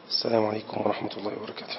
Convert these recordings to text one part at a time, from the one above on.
السلام عليكم ورحمة الله وبركاته.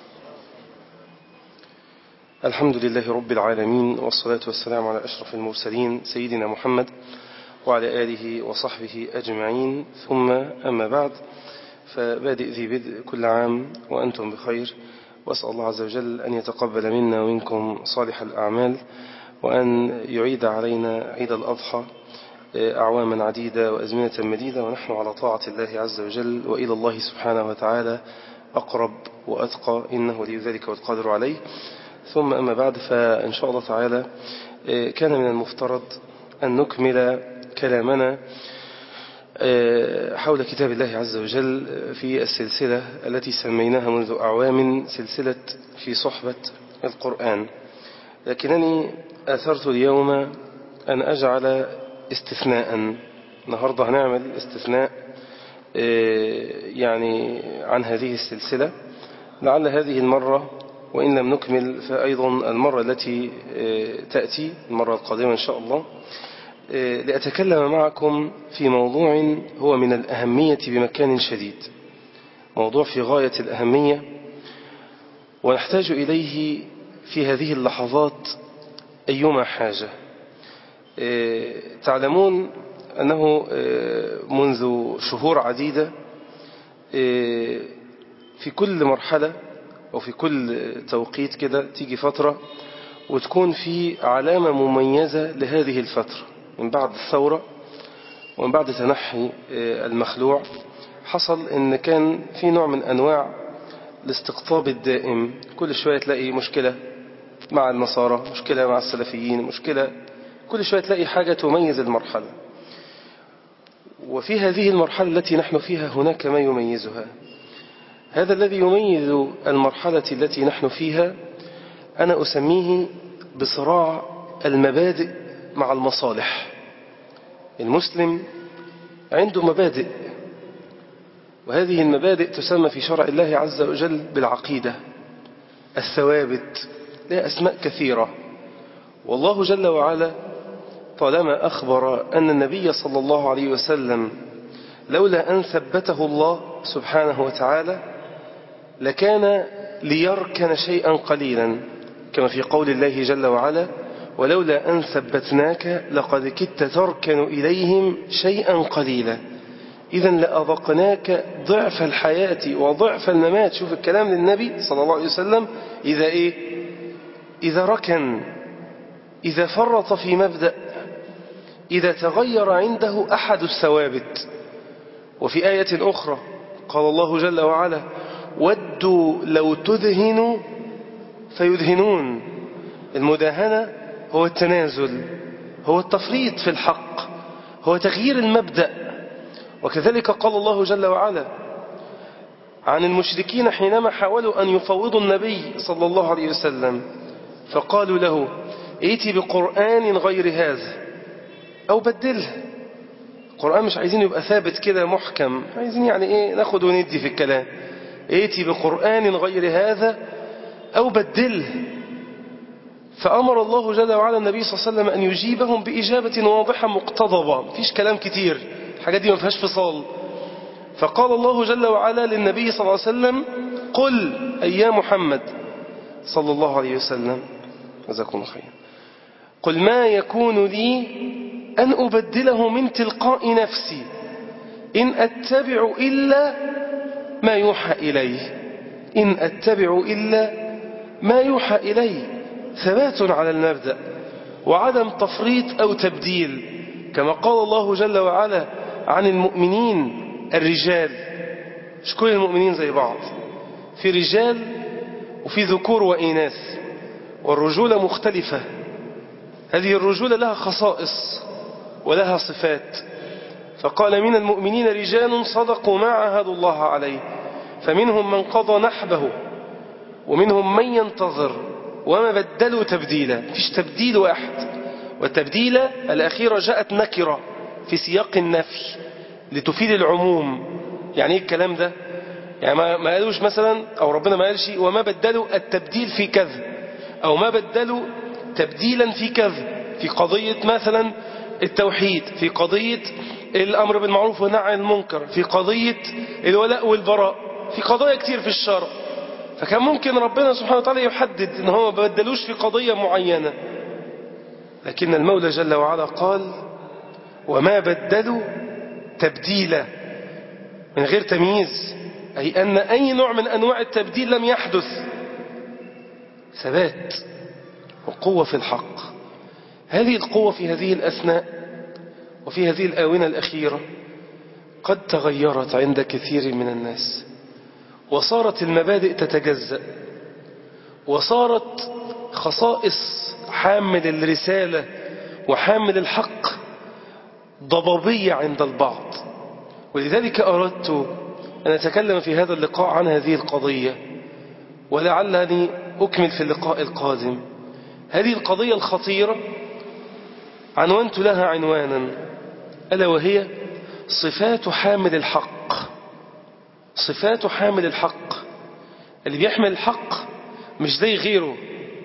الحمد لله رب العالمين، والصلاة والسلام على أشرف المرسلين سيدنا محمد وعلى آله وصحبه أجمعين، ثم أما بعد، فبادئ ذي بدء، كل عام وأنتم بخير، وأسأل الله عز وجل أن يتقبل منا ومنكم صالح الأعمال، وأن يعيد علينا عيد الأضحى أعواما عديدة وأزمنة مديدة ونحن على طاعة الله عز وجل، وإلى الله سبحانه وتعالى أقرب وأتقى، إنه لي ذلك والقادر عليه. ثم أما بعد، فإن شاء الله تعالى كان من المفترض أن نكمل كلامنا حول كتاب الله عز وجل في السلسلة التي سميناها منذ أعوام سلسلة في صحبة القرآن، لكنني أثرت اليوم أن أجعل استثناء. النهاردة هنعمل استثناء يعني عن هذه السلسلة، لعل هذه المرة وإن لم نكمل فأيضا المرة التي تأتي المرة القادمة إن شاء الله، لأتكلم معكم في موضوع هو من الأهمية بمكان شديد، موضوع في غاية الأهمية، ونحتاج إليه في هذه اللحظات أيما حاجة. تعلمون أنه منذ شهور عديدة في كل مرحلة أو في كل توقيت كده تيجي فترة وتكون في علامة مميزة لهذه الفترة، من بعد الثورة ومن بعد تنحي المخلوع حصل إن كان في نوع من أنواع الاستقطاب الدائم. كل شوية تلاقي مشكلة مع النصارى، مشكلة مع السلفيين، مشكلة، كل شوية تلاقي حاجة تميز المرحلة. وفي هذه المرحلة التي نحن فيها هناك ما يميزها. هذا الذي يميز المرحلة التي نحن فيها أنا أسميه بصراع المبادئ مع المصالح. المسلم عنده مبادئ، وهذه المبادئ تسمى في شرع الله عز وجل بالعقيدة، الثوابت، لها أسماء كثيرة. والله جل وعلا طالما أخبر أن النبي صلى الله عليه وسلم لولا أن ثبته الله سبحانه وتعالى لكان ليركن شيئا قليلا، كما في قول الله جل وعلا: ولولا أن ثبتناك لقد كدت تركن إليهم شيئا قليلا. إذن لأذقناك ضعف الحياة وضعف الممات. شوف الكلام للنبي صلى الله عليه وسلم إذا ركن، إذا فرط في مبدأ، إذا تغير عنده أحد الثوابت. وفي آية أخرى قال الله جل وعلا: ودوا لو تدهنوا فيدهنون. المداهنة هو التنازل، هو التفريط في الحق، هو تغيير المبدأ. وكذلك قال الله جل وعلا عن المشركين حينما حاولوا أن يفوضوا النبي صلى الله عليه وسلم، فقالوا له: ائتي بقرآن غير هذا أو بدله. القرآن مش عايزين يبقى ثابت كده محكم، عايزين يعني ناخد وندي في الكلام. ائتي بقرآن غير هذا أو بدله. فأمر الله جل وعلا النبي صلى الله عليه وسلم أن يجيبهم بإجابة واضحة مقتضبة، مفيش كلام كتير، الحاجات دي ما فيهاش فصال. فقال الله جل وعلا للنبي صلى الله عليه وسلم: قل أي يا محمد صلى الله عليه وسلم، جزاكم الله خير، قل ما يكون لي أن أبدله من تلقاء نفسي إن أتبع إلا ما يوحى إلي. إن أتبع إلا ما يوحى إلي. ثبات على المبدأ وعدم تفريط أو تبديل، كما قال الله جل وعلا عن المؤمنين الرجال. مش كل المؤمنين زي بعض، في رجال وفي ذكور وإناث، والرجولة مختلفة. هذه الرجولة لها خصائص ولها صفات. فقال: من المؤمنين رجال صدقوا ما عاهدوا الله عليه فمنهم من قضى نحبه ومنهم من ينتظر وما بدلوا تبديلا. فيش تبديل واحد، والتبديلة الأخيرة جاءت نكرة في سياق النفي لتفيد العموم. يعني ايه الكلام ده؟ يعني ما قالوش مثلا، أو ربنا ما قالش وما بدلوا التبديل في كذا، أو ما بدلوا تبديلا في كذا، في قضية مثلا التوحيد، في قضية الأمر بالمعروف والنهي عن المنكر، في قضية الولاء والبراء، في قضايا كتير في الشرع، فكان ممكن ربنا سبحانه وتعالى يحدد ان هو ما بدلوش في قضية معينة، لكن المولى جل وعلا قال وما بدلوا تبديلا من غير تمييز، أي أن أي نوع من أنواع التبديل لم يحدث. ثبات وقوة في الحق. هذه القوة في هذه الأثناء وفي هذه الآونة الأخيرة قد تغيرت عند كثير من الناس، وصارت المبادئ تتجزأ، وصارت خصائص حامل الرسالة وحامل الحق ضبابية عند البعض. ولذلك أردت أن أتكلم في هذا اللقاء عن هذه القضية، ولعلني أكمل في اللقاء القادم. هذه القضية الخطيرة عنوانت لها عنوانا، ألا وهي صفات حامل الحق. صفات حامل الحق، اللي بيحمل الحق مش زي غيره،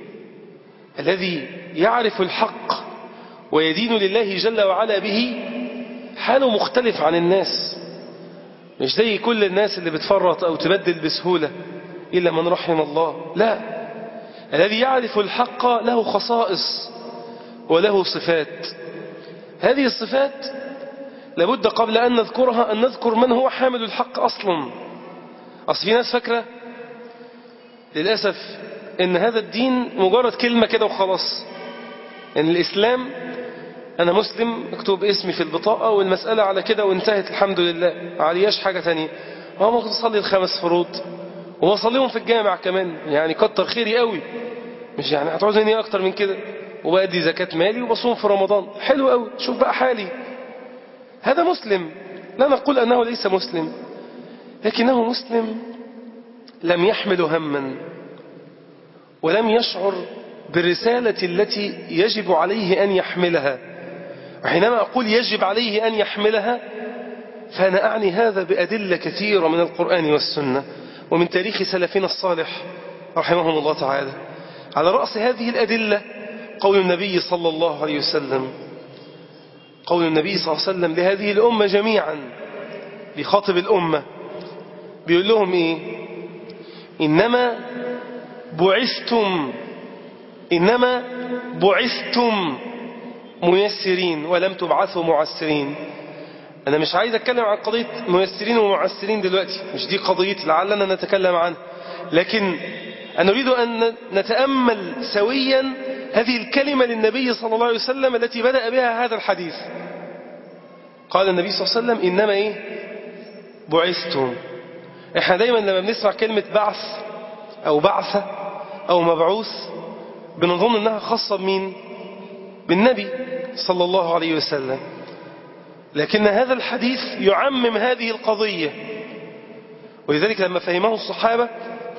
الذي يعرف الحق ويدين لله جل وعلا به حاله مختلف عن الناس، مش زي كل الناس اللي بتفرط أو تبدل بسهولة إلا من رحم الله. لا، الذي يعرف الحق له خصائص وله صفات. هذه الصفات لابد قبل أن نذكرها أن نذكر من هو حامل الحق أصلا. أصل في ناس فاكرة للأسف إن هذا الدين مجرد كلمة كده وخلاص، إن الإسلام أنا مسلم مكتوب اسمي في البطاقة والمسألة على كده وانتهت الحمد لله، علياش حاجة تانية. هو ممكن تصلي ال5 فروض وبصليهم في الجامع كمان، يعني كتر خيري قوي، مش يعني هتعوز مني أكتر من كده، وبأدي زكاة مالي وبصوم في رمضان، حلو قوي، شوف بقى حالي. هذا مسلم، لا نقول أنه ليس مسلم، لكنه مسلم لم يحمل هما ولم يشعر بالرسالة التي يجب عليه أن يحملها. وحينما أقول يجب عليه أن يحملها فأنا أعني هذا بأدلة كثيرة من القرآن والسنة ومن تاريخ سلفنا الصالح رحمهم الله تعالى. على رأس هذه الأدلة قول النبي صلى الله عليه وسلم، قول النبي صلى الله عليه وسلم لهذه الأمة جميعا، بخاطب الأمة بيقول لهم إيه؟ إنما بعثتم ميسرين ولم تبعثوا معسرين. أنا مش عايز أتكلم عن قضية ميسرين ومعسرين دلوقتي، مش دي قضيتي، لعلنا نتكلم عنها، لكن أنا أريد أن نتأمل سويا هذه الكلمة للنبي صلى الله عليه وسلم التي بدأ بها هذا الحديث. قال النبي صلى الله عليه وسلم إنما بعثتم. إحنا دايما لما بنسمع كلمة بعث أو بعثة أو مبعوث بنظن أنها خاصة بمين؟ بالنبي صلى الله عليه وسلم، لكن هذا الحديث يعمم هذه القضية. ولذلك لما فهمه الصحابة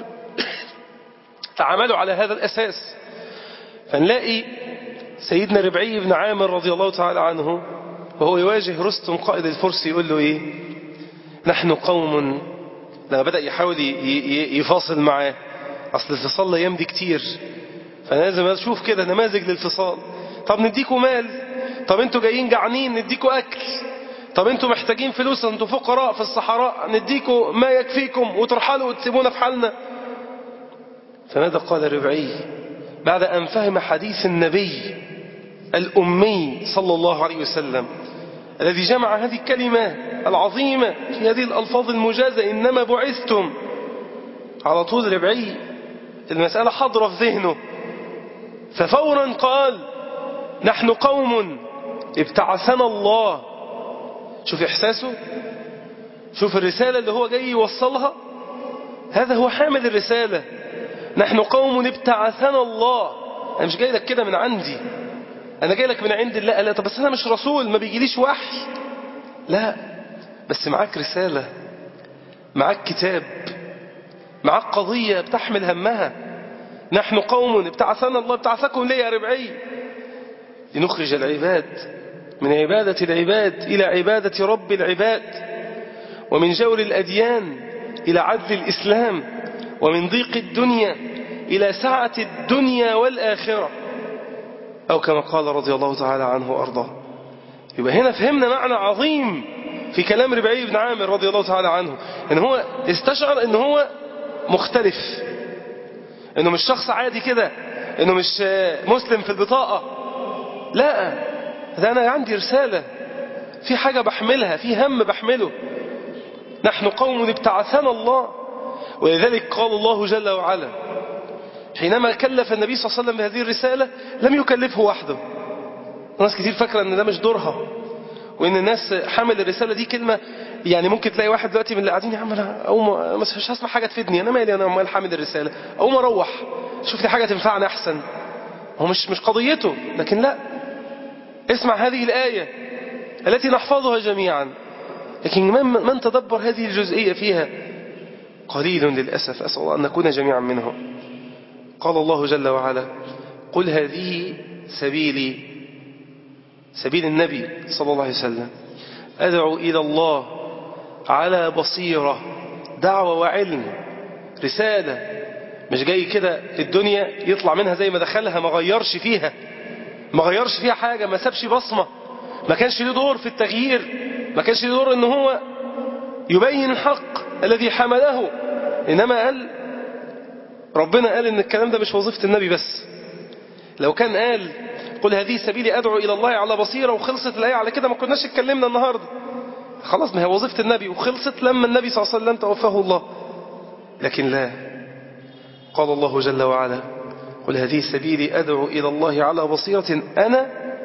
تعاملوا على هذا الأساس. فنلاقي سيدنا ربعي بن عامر رضي الله تعالى عنه وهو يواجه رستم قائد الفرس يقول له إيه؟ نحن قوم، لما بدأ يحاول يفاصل معاه، أصل الفصال لا يمضي كتير، فلازم أشوف كده نماذج للفصال. طب نديكوا مال، طب انتوا جايين جعانين نديكوا أكل، طب انتوا محتاجين فلوس، انتوا فقراء في الصحراء نديكوا ما يكفيكم وترحلوا وتسيبونا في حالنا. فماذا قال ربعي بعد أن فهم حديث النبي الأمي صلى الله عليه وسلم الذي جمع هذه الكلمة العظيمة في هذه الألفاظ المجازة إنما بعثتم؟ على طول ربعي المسألة حضرة في ذهنه، ففورا قال نحن قوم ابتعثنا الله. شوف إحساسه، شوف الرسالة اللي هو جاي يوصلها، هذا هو حامل الرسالة. نحن قوم ابتعثنا الله، أنا مش جاي لك كده من عندي، أنا جاي لك من عند الله. لا طب بس أنا مش رسول، ما بيجيليش وحي. لا، بس معاك رسالة، معاك كتاب، معاك قضية بتحمل همها. نحن قوم ابتعثنا الله. ابتعثكم ليه يا ربعي؟ لنخرج العباد من عبادة العباد إلى عبادة رب العباد، ومن جور الأديان إلى عدل الإسلام، ومن ضيق الدنيا إلى سعة الدنيا والآخرة، أو كما قال رضي الله تعالى عنه وأرضاه. يبقى هنا فهمنا معنى عظيم في كلام ربعي بن عامر رضي الله تعالى عنه، إن هو استشعر إن هو مختلف، إنه مش شخص عادي كده، إنه مش مسلم في البطاقة، لا، ده أنا عندي رسالة، في حاجة بحملها، في هم بحمله، نحن قوم ابتعثنا الله. ولذلك قال الله جل وعلا حينما كلف النبي صلى الله عليه وسلم بهذه الرسالة لم يكلفه وحده. ناس كتير فاكرة ان ده مش دورها، وان الناس حامل الرسالة دي كلمة، يعني ممكن تلاقي واحد دلوقتي من اللي قاعدين يا عم انا اقوم مش هسمع حاجة تفيدني، انا مالي، انا امال حامل الرسالة، اقوم اروح شوف لي حاجة تنفعنا احسن. هو مش قضيته، لكن لا، اسمع هذه الآية التي نحفظها جميعا، لكن من تدبر هذه الجزئية فيها قليل للأسف، أسأل الله أن نكون جميعا منهم. قال الله جل وعلا قل هذه سبيلي، سبيل النبي صلى الله عليه وسلم، أدعو إلى الله على بصيرة، دعوة وعلم، رسالة، مش جاي كده الدنيا يطلع منها زي ما دخلها، ما غيرش فيها حاجة، ما سابش بصمة، ما كانش له دور في التغيير، ما كانش له دور ان هو يبين الحق الذي حمله. إنما ربنا قال ان الكلام ده مش وظيفة النبي بس. لو كان قال قل هذه سبيلي أدعو إلى الله على بصيرة وخلصت الآية على كده، ما كناش اتكلمنا النهاردة، خلاص، ما هي وظيفة النبي وخلصت لما النبي صلى الله عليه وسلم توفاه الله. لكن لا، قال الله جل وعلا قل هذه سبيلي أدعو إلى الله على بصيرة أنا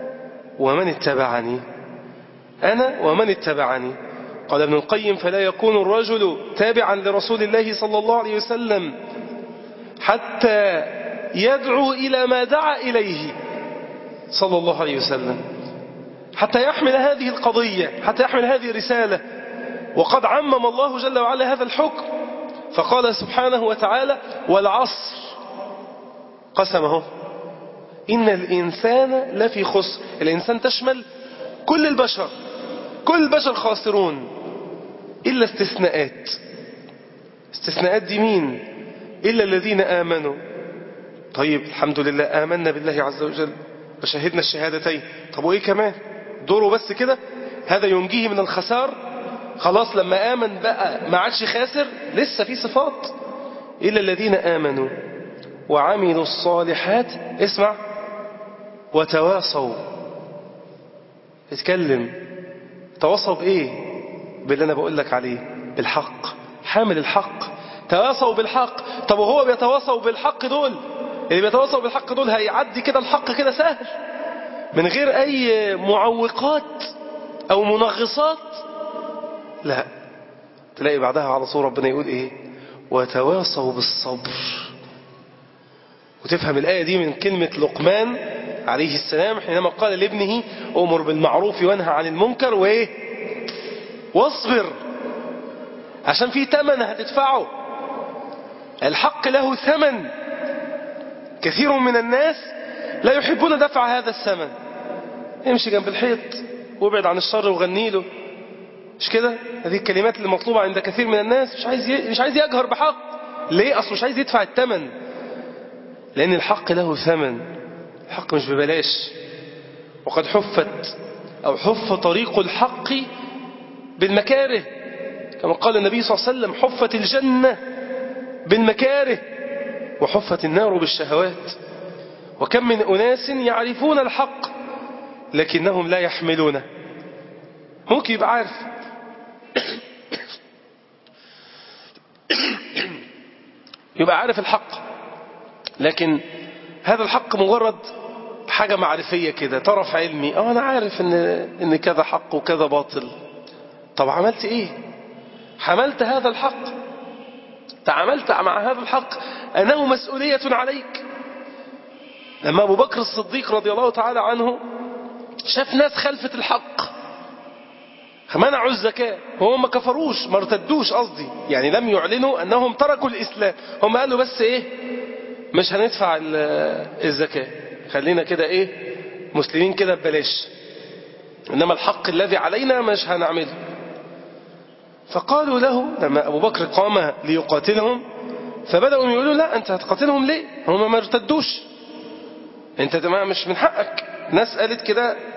ومن اتبعني. قال ابن القيم فلا يكون الرجل تابعا لرسول الله صلى الله عليه وسلم حتى يدعو إلى ما دعا إليه صلى الله عليه وسلم، حتى يحمل هذه القضية، حتى يحمل هذه الرسالة. وقد عمم الله جل وعلا هذا الحكم، فقال سبحانه وتعالى والعصر، قسمه، إن الإنسان لفي خسر. الإنسان تشمل كل البشر، كل البشر خاسرون إلا استثناءات دي مين؟ إلا الذين آمنوا. طيب الحمد لله آمنا بالله عز وجل وشهدنا الشهادتين، طب وإيه كمان؟ دوره بس كده؟ هذا ينجيه من الخسار؟ خلاص لما آمن بقى ما عادش خاسر؟ لسه في صفات، إلا الذين آمنوا وعملوا الصالحات، اسمع، وتواصوا، اتكلم، تواصوا بإيه؟ باللي أنا بقول لك عليه، بالحق، حامل الحق، تواصوا بالحق. طب وهو بيتواصوا بالحق دول، اللي بيتواصوا بالحق دول هيعدي كده الحق كده سهل من غير أي معوقات أو منغصات؟ لا، تلاقي بعدها على طول ربنا يقول إيه؟ وتواصوا بالصبر. وتفهم الآية دي من كلمة لقمان عليه السلام حينما قال لابنه أمر بالمعروف وانهى عن المنكر وإيه؟ واصبر، عشان في ثمن هتدفعه. الحق له ثمن، كثير من الناس لا يحبون دفع هذا الثمن. امشي جنب الحيط وابعد عن الشر وغني له، مش كده؟ هذه الكلمات اللي مطلوبة عند كثير من الناس. مش عايز يجهر بحق. ليه؟ أصله مش عايز يدفع الثمن، لأن الحق له ثمن، الحق مش ببلاش. وقد حف طريق الحق بالمكاره، كما قال النبي صلى الله عليه وسلم حفت الجنة بالمكاره وحفت النار بالشهوات. وكم من أناس يعرفون الحق لكنهم لا يحملونه. ممكن يبقى عارف الحق، لكن هذا الحق مجرد حاجة معرفية كده، طرف علمي، أنا عارف إن كذا حق وكذا باطل. طب عملت إيه؟ حملت هذا الحق، تعاملت مع هذا الحق أنه مسؤولية عليك. لما أبو بكر الصديق رضي الله تعالى عنه شاف ناس خلفت الحق منعوا الزكاة، وهم ما كفروش، ما ارتدوش، قصدي يعني لم يعلنوا أنهم تركوا الإسلام، هم قالوا بس إيه، مش هندفع الزكاة، خلينا كده إيه، مسلمين كده ببلاش، إنما الحق الذي علينا مش هنعمله. فقالوا له لما أبو بكر قام ليقاتلهم، فبدأوا يقولوا لا، أنت هتقاتلهم ليه؟ هم ما ارتدوش، أنت مش من حقك. ناس قالت كده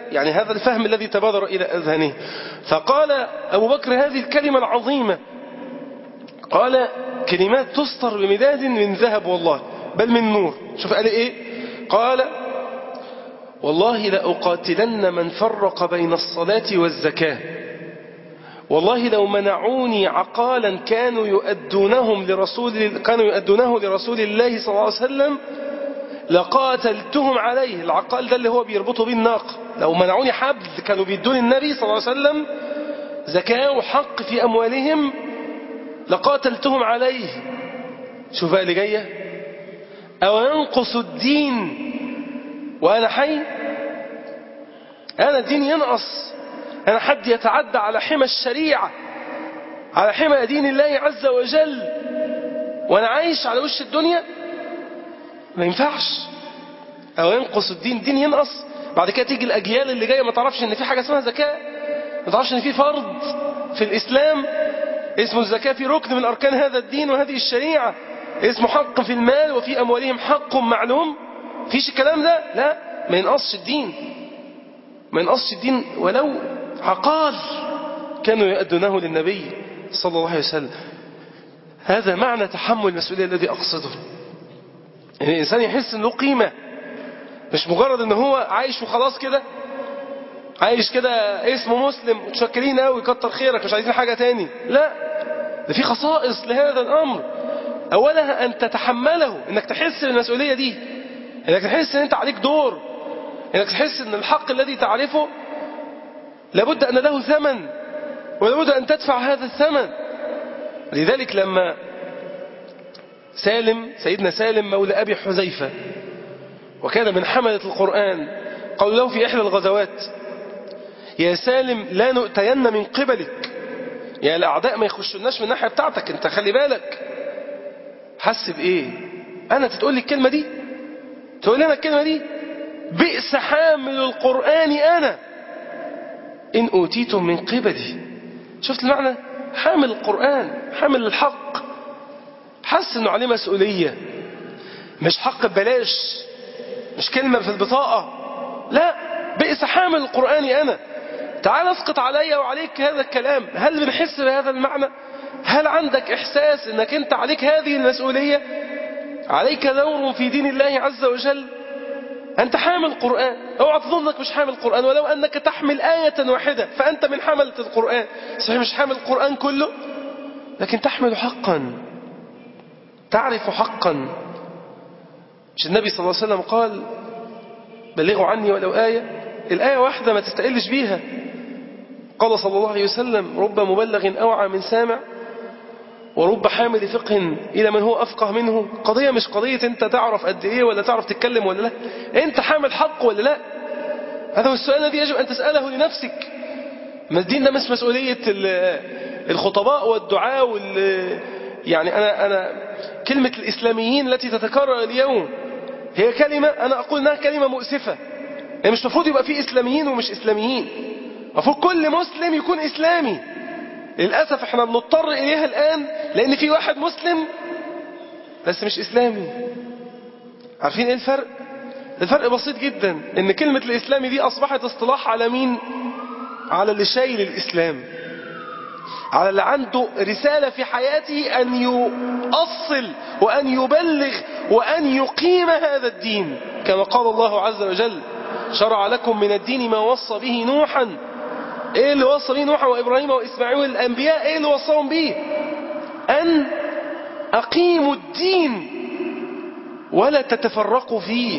يعني هذا الفهم الذي تبادر إلى أذهانه. فقال أبو بكر هذه الكلمة العظيمة، قال كلمات تسطر بمداد من ذهب والله بل من نور. شوف قال إيه؟ قال والله لأقاتلن من فرق بين الصلاة والزكاة، والله لو منعوني عقالا كانوا يؤدونه لرسول الله صلى الله عليه وسلم لقاتلتهم عليه. العقال ده اللي هو بيربطوا به الناقة، لو منعوني حبل كانوا بيدون النبي صلى الله عليه وسلم زكاة وحق في أموالهم لقاتلتهم عليه. شوف بقى اللي جاية، أو ينقص الدين وأنا حي؟ أنا الدين ينقص؟ أنا حد يتعدى على حمى الشريعة، على حمى دين الله عز وجل وأنا عايش على وش الدنيا؟ ما ينفعش. أو ينقص الدين، دين ينقص. بعد كده تيجي الأجيال اللي جاية ما تعرفش إن في حاجة اسمها زكاة، ما تعرفش إن في فرض في الإسلام اسمه الزكاة، في ركن من أركان هذا الدين وهذه الشريعة اسمه حق في المال وفي أموالهم حق معلوم. فيش الكلام ده؟ لا، ما ينقصش الدين، ما ينقصش الدين ولو عقال كانوا يؤدونه للنبي صلى الله عليه وسلم. هذا معنى تحمل المسؤولية الذي أقصده، يعني الإنسان يحس أنه قيمة، مش مجرد أنه هو عايش وخلاص كده، عايش كده اسمه مسلم متشكرين قوي كتر خيرك مش عايزين حاجة تاني. لا، ده في خصائص لهذا الأمر. أولها أن تتحمله، أنك تحس بالمسؤولية دي، أنك تحس أن أنت عليك دور، أنك تحس أن الحق الذي تعرفه لابد أن له ثمن ولابد أن تدفع هذا الثمن. لذلك لما سيدنا سالم مولى أبي حذيفة وكان من حملة القرآن، قالوا له في إحدى الغزوات يا سالم لا نؤتين من قبلك، يا الأعداء ما يخشوناش من الناحية بتاعتك، انت خلي بالك. حس بإيه؟ أنا تتقول لي الكلمة دي؟ تقول لنا الكلمة دي؟ بئس حامل القرآن أنا إن أوتيتم من قبلي. شفت المعنى؟ حامل القرآن، حامل الحق، حس أنه عليه مسؤولية، مش حق ببلاش، مش كلمة في البطاقة، لا، بئس حامل القرآن أنا. تعال اسقط علي وعليك هذا الكلام. هل بنحس بهذا المعنى؟ هل عندك إحساس أنك أنت عليك هذه المسؤولية؟ عليك دور في دين الله عز وجل؟ أنت حامل قرآن، اوعى تظنك مش حامل قرآن، ولو أنك تحمل آية واحدة فأنت من حملة القرآن. صحيح مش حامل القرآن كله، لكن تحمل حقا، تعرف حقا. مش النبي صلى الله عليه وسلم قال بلغوا عني ولو آية؟ الآية واحدة ما تستقلش بيها. قال صلى الله عليه وسلم رب مبلغ أوعى من سامع ورب حامل فقه إلى من هو أفقه منه. قضية مش قضية أنت تعرف قد إيه ولا تعرف تتكلم ولا لا، أنت حامل حق ولا لا؟ هذا هو السؤال الذي يجب أن تسأله لنفسك. ما الدين ده مش مسؤولية الخطباء والدعاء يعني أنا كلمة الإسلاميين التي تتكرر اليوم هي كلمة أنا أقول أنها كلمة مؤسفة. يعني مش المفروض يبقى فيه إسلاميين ومش إسلاميين، المفروض كل مسلم يكون إسلامي. للأسف احنا بنضطر إليها الآن لأن في واحد مسلم بس مش إسلامي. عارفين إيه الفرق؟ الفرق بسيط جدا، إن كلمة الإسلامي دي أصبحت اصطلاح على مين؟ على اللي شايل الإسلام، على اللي عنده رسالة في حياته أن يؤصل وأن يبلغ وأن يقيم هذا الدين، كما قال الله عز وجل شرع لكم من الدين ما وصى به نوحا. ايه اللي وصى به نوحا وإبراهيم وإسماعيل والأنبياء؟ ايه اللي وصاهم به؟ أن أقيموا الدين ولا تتفرقوا فيه.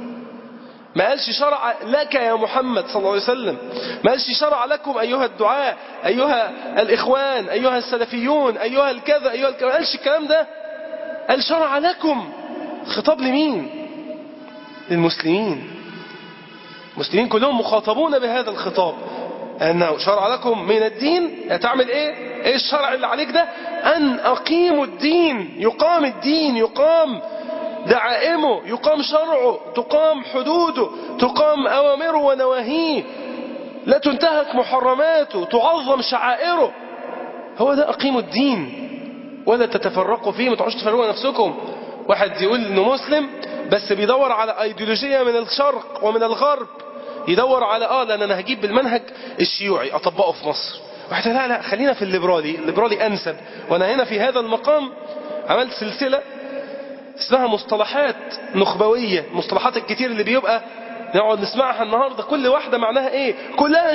ما قالش شرع لك يا محمد صلى الله عليه وسلم، ما قالش شرع لكم أيها الدعاء أيها الإخوان أيها السلفيون أيها الكذا أيها الكذا، ما قالش الكلام ده، قال شرع لكم. خطاب لمين؟ للمسلمين. المسلمين كلهم مخاطبون بهذا الخطاب، أنه شرع لكم من الدين. تعمل إيه الشرع اللي عليك ده؟ أن أقيموا الدين، يقام الدين، يقام دعائمه، يقام شرعه، تقام حدوده، تقام أوامره ونواهيه، لا تنتهك محرماته، تعظم شعائره. هو ده أقيموا الدين ولا تتفرقوا فيه. ما تقعدوش تفرقوا نفسكم. واحد يقول إنه مسلم بس بيدور على أيديولوجية من الشرق ومن الغرب، يدور على لأن أنا هجيب بالمنهج الشيوعي أطبقه في مصر. واحد لا خلينا في الليبرالي أنسب. وأنا هنا في هذا المقام عملت سلسلة اسمها مصطلحات نخبوية، مصطلحات الكتير اللي بيبقى نقعد نسمعها النهاردة كل واحدة معناها ايه، كلها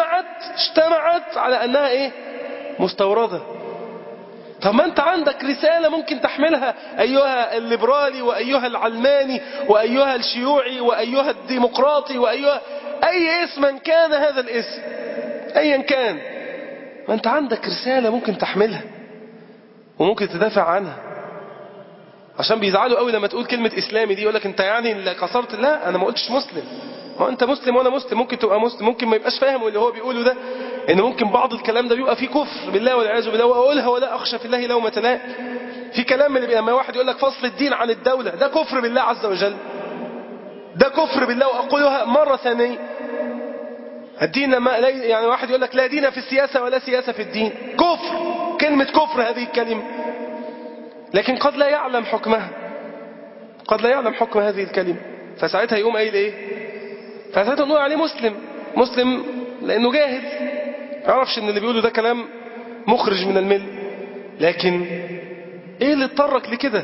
اجتمعت على انها ايه، مستوردة. طب ما انت عندك رسالة ممكن تحملها ايها الليبرالي وايها العلماني وايها الشيوعي وايها الديمقراطي وايها اي اسما كان هذا الاسم ايا كان، ما انت عندك رسالة ممكن تحملها وممكن تدافع عنها. عشان بيزعلوا قوي لما تقول كلمة إسلامي دي، يقولك أنت يعني اللي كسرت. لا، أنا ما قلتش مسلم. ما أنت مسلم وأنا مسلم، ممكن تبقى مسلم، ممكن ما يبقاش فاهم اللي هو بيقوله ده، إن ممكن بعض الكلام ده بيبقى فيه كفر بالله والعياذ بالله، وأقولها ولا أخشى في الله لومة لائم. في كلام اللي لما واحد يقول لك فصل الدين عن الدولة، ده كفر بالله عز وجل، ده كفر بالله. وأقولها مرة ثانية، الدين لما يعني واحد يقول لك لا دين في السياسة ولا سياسة في الدين، كفر، كلمة كفر هذه الكلمة. لكن قد لا يعلم حكمها، قد لا يعلم حكم هذه الكلمة، فساعتها يقوم قايل ايه، فساعتها نقول عليه مسلم لانه جاهل، ما يعرفش ان اللي بيقوله ده كلام مخرج من المل. لكن ايه اللي اضطرك لكده؟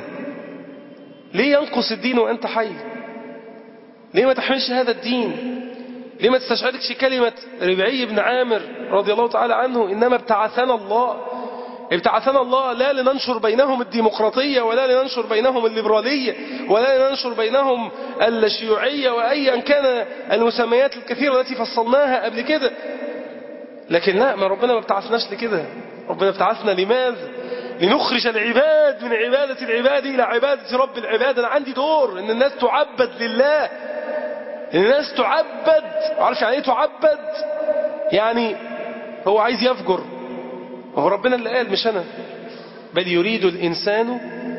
ليه ينقص الدين وانت حي؟ ليه ما تحملش هذا الدين؟ ليه ما تستشعركش كلمة ربعي بن عامر رضي الله تعالى عنه، انما ابتعثنا الله لا لننشر بينهم الديمقراطية ولا لننشر بينهم الليبرالية ولا لننشر بينهم الشيوعية وأيا كان المسميات الكثيرة التي فصلناها قبل كده. لكن لا، ما ربنا ما ابتعثناش لكده. ربنا ابتعثنا لماذا؟ لنخرج العباد من عبادة العباد إلى عبادة رب العباد. أنا عندي دور إن الناس تعبد لله، إن الناس تعبد. عارف يعني إيه تعبد؟ يعني هو عايز يفجر، وهو ربنا اللي قال مش أنا، بل يريد الإنسان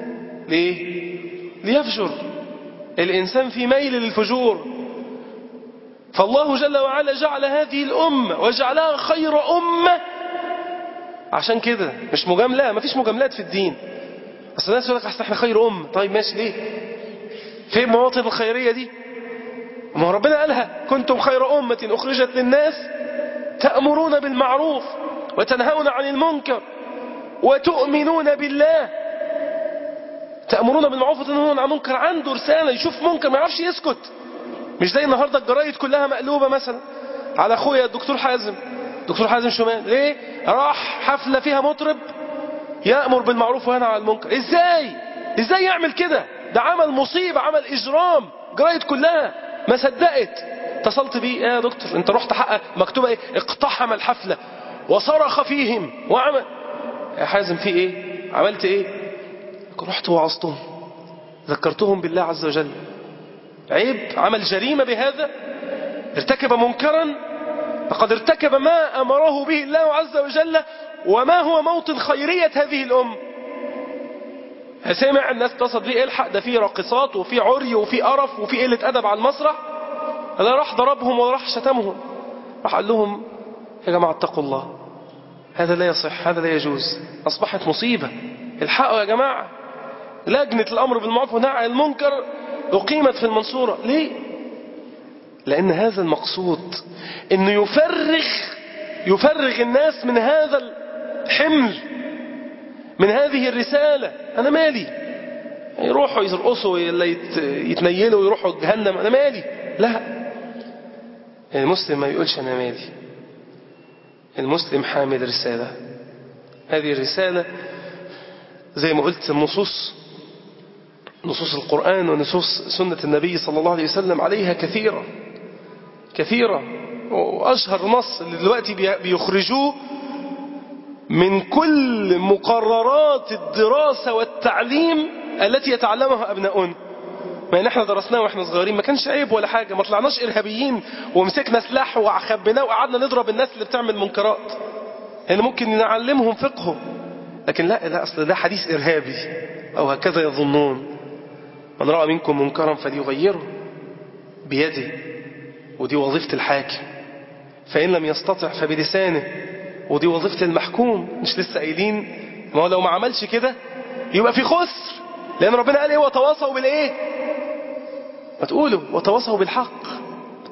ليفجر. الإنسان في ميل للفجور. فالله جل وعلا جعل هذه الأمة وجعلها خير أمة عشان كده. مش مجاملة، ما فيش مجاملات في الدين. أصل الناس يقول لك أصل احنا خير أمة. طيب ماشي، ليه؟ فين مواطن الخيرية دي؟ ما ربنا قالها كنتم خير أمة أخرجت للناس تأمرون بالمعروف وتنهون عن المنكر وتؤمنون بالله. تأمرون بالمعروف وتنهون عن المنكر. عنده رسالة، يشوف منكر ما يعرفش يسكت. مش زي النهاردة الجرايد كلها مقلوبة مثلا على أخويا الدكتور حازم شمال. ليه؟ راح حفلة فيها مطرب يأمر بالمعروف وينهى عن المنكر. ازاي يعمل كده؟ ده عمل مصيبة، عمل إجرام. جرايد كلها ما صدقت. اتصلت بيه، يا دكتور انت رحت حقق مكتوبة ايه؟ اقتحم الحفلة وصرخ فيهم وعمل. يا حازم في ايه؟ عملت ايه؟ رحت وعظتهم، ذكرتهم بالله عز وجل. عيب؟ عمل جريمة بهذا؟ ارتكب منكرا، فقد ارتكب ما أمره به الله عز وجل. وما هو موطن خيرية هذه الأمة؟ سمع الناس اتصل بيه، الحق ده فيه راقصات وفيه عري وفيه قرف وفيه قلة أدب على المسرح. لا راح ضربهم ولا راح شتمهم، راح قال لهم يا جماعة اتقوا الله، هذا لا يصح، هذا لا يجوز، أصبحت مصيبة، الحقوا يا جماعة. لجنة الأمر بالمعروف والنهي عن المنكر أقيمت في المنصورة. ليه؟ لأن هذا المقصود، إنه يفرغ الناس من هذا الحمل، من هذه الرسالة. أنا مالي، يروحوا يرقصوا ولا يتنيلوا ويروحوا جهنم، أنا مالي. لا، المسلم ما يقولش أنا مالي. المسلم حامل رسالة. هذه الرسالة زي ما قلت، نصوص القرآن ونصوص سنة النبي صلى الله عليه وسلم عليها كثيرة. وأشهر نص اللي دلوقتي بيخرجوه من كل مقررات الدراسة والتعليم التي يتعلمها أبناؤنا. ما نحن درسناه واحنا صغيرين، ما كانش عيب ولا حاجة، ما طلعناش إرهابيين ومسكنا سلاح وخبناه وقعدنا نضرب الناس اللي بتعمل منكرات. يعني ممكن نعلمهم فقه، لكن لا أصل ده حديث إرهابي أو هكذا يظنون. من رأى منكم منكرا فليغيره بيده، ودي وظيفة الحاكم. فإن لم يستطع فبلسانه، ودي وظيفة المحكوم. مش لسه قايلين ما هو لو ما عملش كده يبقى في خسر، لأن ربنا قال ايه؟ وتواصوا بالايه؟ ما تقولوا وتواصوا بالحق،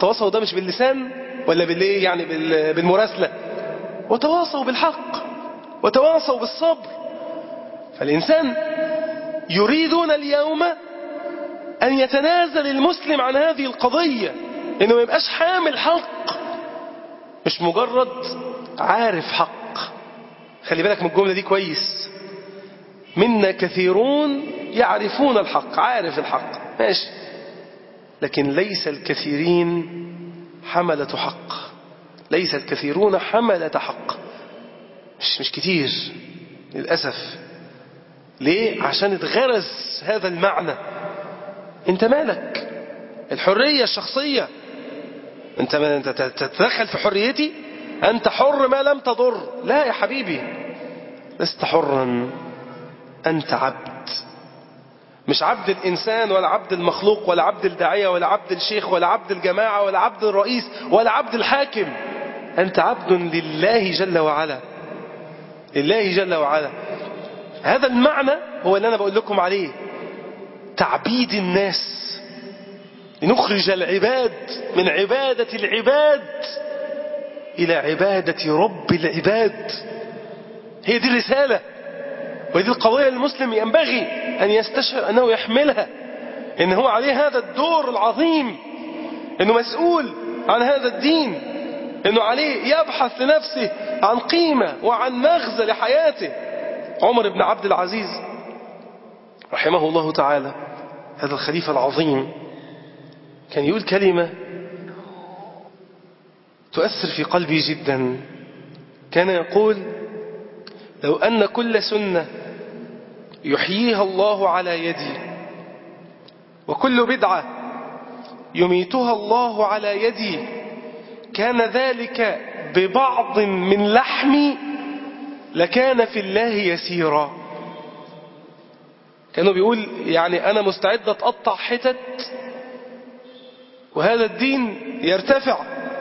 التواصوا ده مش باللسان ولا بالإيه يعني بالمراسلة، وتواصوا بالحق وتواصوا بالصبر. فالإنسان يريدون اليوم أن يتنازل المسلم عن هذه القضية، إنه ما يبقاش حامل حق، مش مجرد عارف حق. خلي بالك من الجملة دي كويس. منا كثيرون يعرفون الحق، عارف الحق ماشي، لكن ليس الكثيرين حملة حق، ليس الكثيرون حملة حق، مش كتير للأسف. ليه؟ عشان اتغرس هذا المعنى. انت مالك؟ الحرية الشخصية، انت تتدخل في حريتي؟ انت حر ما لم تضر. لا يا حبيبي، لست حرا، انت عبد. مش عبد الإنسان ولا عبد المخلوق ولا عبد الداعية ولا عبد الشيخ ولا عبد الجماعة ولا عبد الرئيس ولا عبد الحاكم. أنت عبد لله جل وعلا، لله جل وعلا. هذا المعنى هو اللي أنا بقول لكم عليه، تعبيد الناس لنخرج العباد من عبادة العباد إلى عبادة رب العباد. هي دي الرسالة، وهذه القضية المسلم ينبغي أن يستشعر أنه يحملها، إن هو عليه هذا الدور العظيم، إنه مسؤول عن هذا الدين، إنه عليه يبحث لنفسه عن قيمة وعن مغزى لحياته. عمر بن عبد العزيز رحمه الله تعالى، هذا الخليفة العظيم، كان يقول كلمة تؤثر في قلبي جدا. كان يقول: لو أن كل سنة يحييها الله على يدي، وكل بدعة يميتها الله على يدي، كان ذلك ببعض من لحمي لكان في الله يسيرا. كانوا بيقول يعني أنا مستعد أتقطع حتت وهذا الدين يرتفع،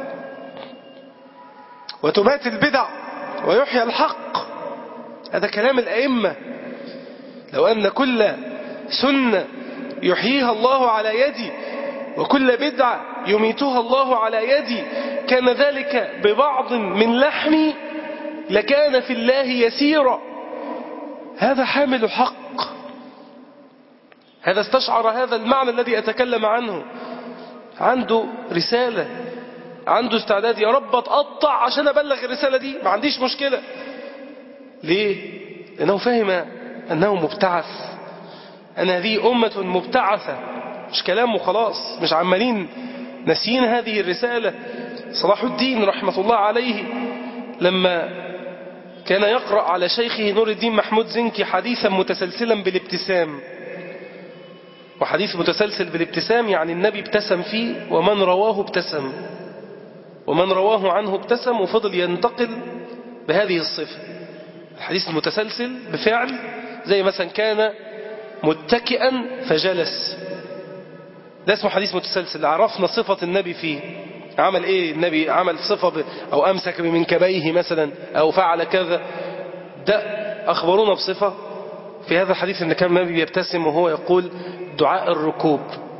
وتمات البدع ويحيى الحق. هذا كلام الأئمة. لو أن كل سنة يحييها الله على يدي وكل بدعة يميتها الله على يدي، كان ذلك ببعض من لحمي لكان في الله يسيرا. هذا حامل حق، هذا استشعر هذا المعنى الذي أتكلم عنه، عنده رسالة، عنده استعداد. يا رب اتقطع عشان أبلغ الرسالة دي، ما عنديش مشكلة. ليه؟ لأنه فهم أنه مبتعث، أن هذه أمة مبتعثة، مش كلام وخلاص، مش عمالين ناسين هذه الرسالة. صلاح الدين رحمة الله عليه لما كان يقرأ على شيخه نور الدين محمود زنكي حديثا متسلسلا بالابتسام، وحديث متسلسل بالابتسام يعني النبي ابتسم فيه ومن رواه ابتسم ومن رواه عنه ابتسم، وفضل ينتقل بهذه الصفة. الحديث المتسلسل بفعل زي مثلا كان متكئا فجلس، ده اسمه حديث متسلسل. عرفنا صفة النبي فيه، عمل ايه النبي، عمل صفة او امسك بمنكبيه مثلا او فعل كذا، ده اخبرونا بصفة. في هذا الحديث ان كان النبي يبتسم وهو يقول دعاء الركوب.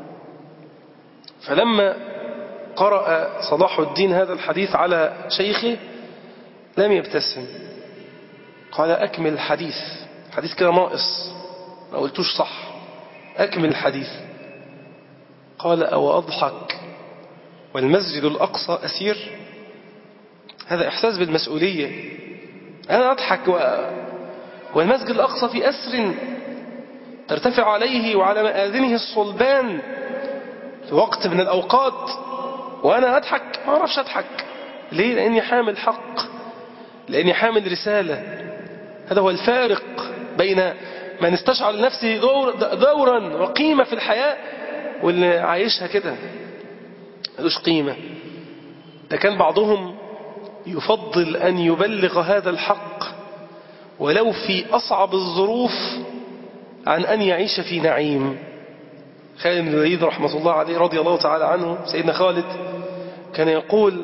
فلما قرأ صلاح الدين هذا الحديث على شيخه لم يبتسم، قال أكمل الحديث، حديث كده ناقص ما قلتوش صح، أكمل الحديث. قال أو أضحك والمسجد الأقصى أسير. هذا إحساس بالمسؤولية، أنا أضحك والمسجد الأقصى في أسر ترتفع عليه وعلى مآذنه الصلبان في وقت من الأوقات، وأنا أضحك؟ ما أعرفش أضحك. ليه؟ لأني حامل حق، لأني حامل رسالة. هذا هو الفارق بين من استشعر لنفسه دورا وقيمة في الحياة واللي عايشها كده ملوش قيمة. ده كان بعضهم يفضل أن يبلغ هذا الحق ولو في أصعب الظروف عن أن يعيش في نعيم. خالد بن الوليد رحمة الله عليه رضي الله تعالى عنه، سيدنا خالد كان يقول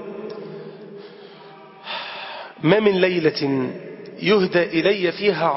ما من ليلة يهدى إلي فيها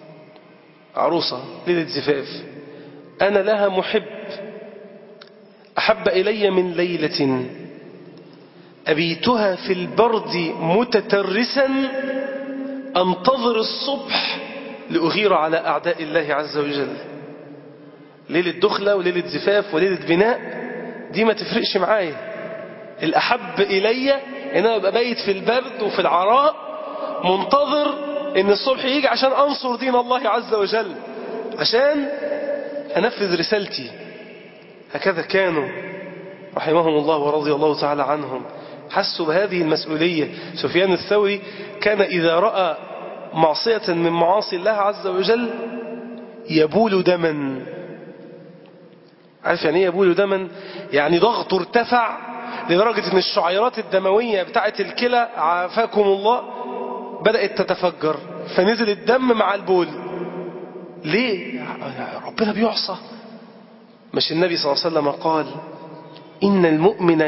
عروسة ليلة زفاف، أنا لها محب أحب إلي من ليلة أبيتها في البرد متترسا أنتظر الصبح لأغير على أعداء الله عز وجل. ليلة دخلة وليلة زفاف وليلة بناء دي ما تفرقش معايا. الأحب إلي إن أنا أبقى بايت في البرد وفي العراء منتظر إن الصبح يجي عشان أنصر دين الله عز وجل، عشان أنفذ رسالتي. هكذا كانوا رحمهم الله ورضي الله تعالى عنهم، حسوا بهذه المسؤولية. سفيان الثوري كان إذا رأى معصية من معاصي الله عز وجل يبول دما. عارف يعني ايه يبول دما؟ يعني ضغطه ارتفع لدرجة ان الشعيرات الدموية بتاعت الكلى عافاكم الله بدأت تتفجر، فنزل الدم مع البول. ليه؟ ربنا بيعصى. مش النبي صلى الله عليه وسلم قال إن المؤمن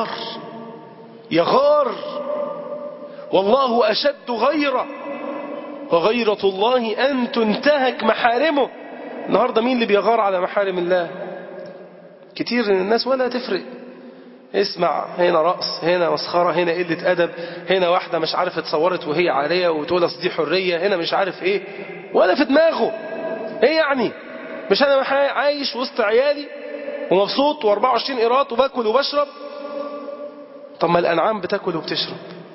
يغار والله أشد غيرة وغيرة الله أن تنتهك محارمه. النهاردة مين اللي بيغار على محارم الله؟ كتير من الناس ولا تفرق. اسمع، هنا رقص، هنا مسخرة، هنا قلة أدب، هنا واحدة مش عارف اتصورت وهي عارية وتقول أصل دي حرية، هنا مش عارف ايه، ولا في دماغه ايه يعني. مش أنا عايش وسط عيالي ومبسوط و24 قيراط وباكل وبشرب؟ طب ما الأنعام بتاكل وبتشرب،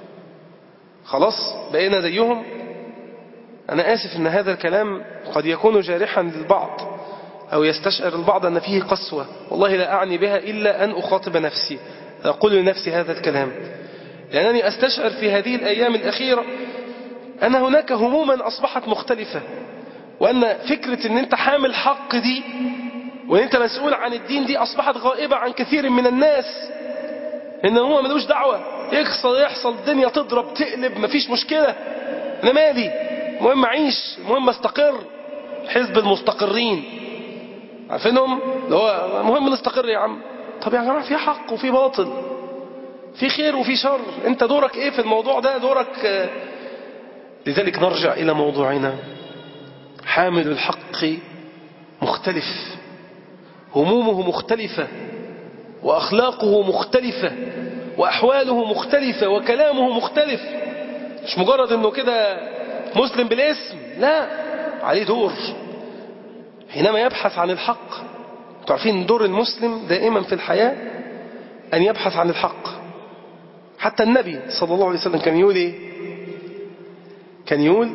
خلاص بقينا زيهم. أنا آسف أن هذا الكلام قد يكون جارحا للبعض أو يستشعر البعض أن فيه قسوة، والله لا أعني بها إلا أن أخاطب نفسي، أقول لنفسي هذا الكلام، لأنني أستشعر في هذه الأيام الأخيرة أن هناك هموما أصبحت مختلفة، وأن فكرة أن أنت حامل حق دي وأن أنت مسؤول عن الدين دي أصبحت غائبة عن كثير من الناس. إن هو ملوش دعوة، يحصل الدنيا تضرب تقلب مفيش مشكلة، أنا مالي، مهم أعيش، مهم أستقر. حزب المستقرين عارفينهم، اللي هو مهم نستقر يا عم. طب يا جماعة في حق وفي باطل، في خير وفي شر، أنت دورك إيه في الموضوع ده؟ دورك. لذلك نرجع إلى موضوعنا. حامل الحق مختلف، همومه مختلفة، وأخلاقه مختلفة، وأحواله مختلفة، وكلامه مختلف. مش مجرد أنه كده مسلم بالاسم، لا، عليه دور حينما يبحث عن الحق. تعرفين دور المسلم دائما في الحياة أن يبحث عن الحق. حتى النبي صلى الله عليه وسلم كان يقول إيه؟ كان يقول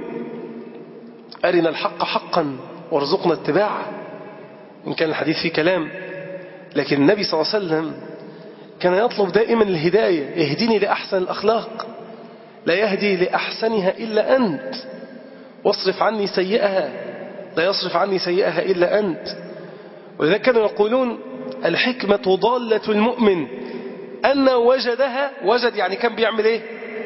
أرنا الحق حقا وارزقنا اتباعه. إن كان الحديث فيه كلام، لكن النبي صلى الله عليه وسلم كان يطلب دائما الهداية. اهدني لأحسن الأخلاق، لا يهدي لأحسنها إلا أنت، واصرف عني سيئها، لا يصرف عني سيئها إلا أنت. ولذلك كانوا يقولون الحكمة ضالة المؤمن أن وجدها. وجد يعني كان بيعمل إيه؟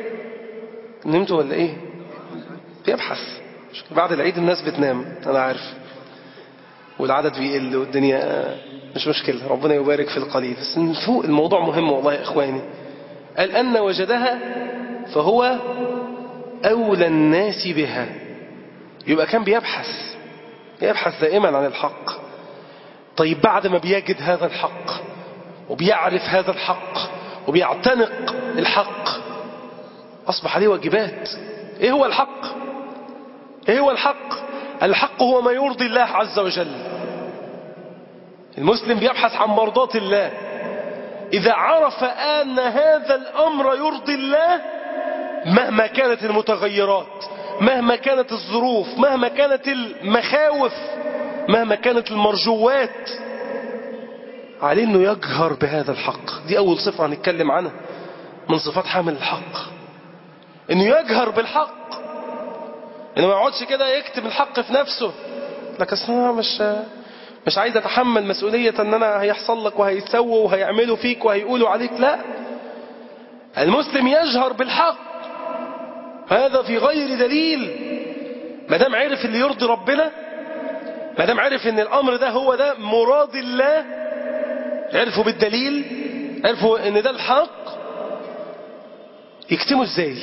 نمتوا ولا إيه؟ بيبحث. بعد العيد الناس بتنام أنا عارف، والعدد بيقل والدنيا مش مشكلة، ربنا يبارك في القليل، بس فوق الموضوع مهم والله يا إخواني. قال أن وجدها فهو أولى الناس بها. يبقى كان يبحث دائما عن الحق. طيب بعد ما بيجد هذا الحق وبيعرف هذا الحق وبيعتنق الحق، أصبح عليه واجبات. إيه هو الحق؟ إيه هو الحق؟ الحق هو ما يرضي الله عز وجل. المسلم بيبحث عن مرضات الله. إذا عرف أن هذا الأمر يرضي الله، مهما كانت المتغيرات، مهما كانت الظروف، مهما كانت المخاوف، مهما كانت المرجوات، عليه أنه يجهر بهذا الحق. دي أول صفة هنتكلم عنها من صفات حامل الحق، أنه يجهر بالحق، أنه ما يقعدش كده يكتم الحق في نفسه. لك أصلا مش عايز أتحمل مسؤولية أن أنا هيحصل لك وهيسووا وهيعملوا فيك وهيقولوا عليك. لا، المسلم يجهر بالحق، هذا في غير دليل. ما دام عرف اللي يرضي ربنا، ما دام عرف ان الامر ده هو ده مراد الله، عرفوا بالدليل، عرفوا ان ده الحق، يكتموا ازاي؟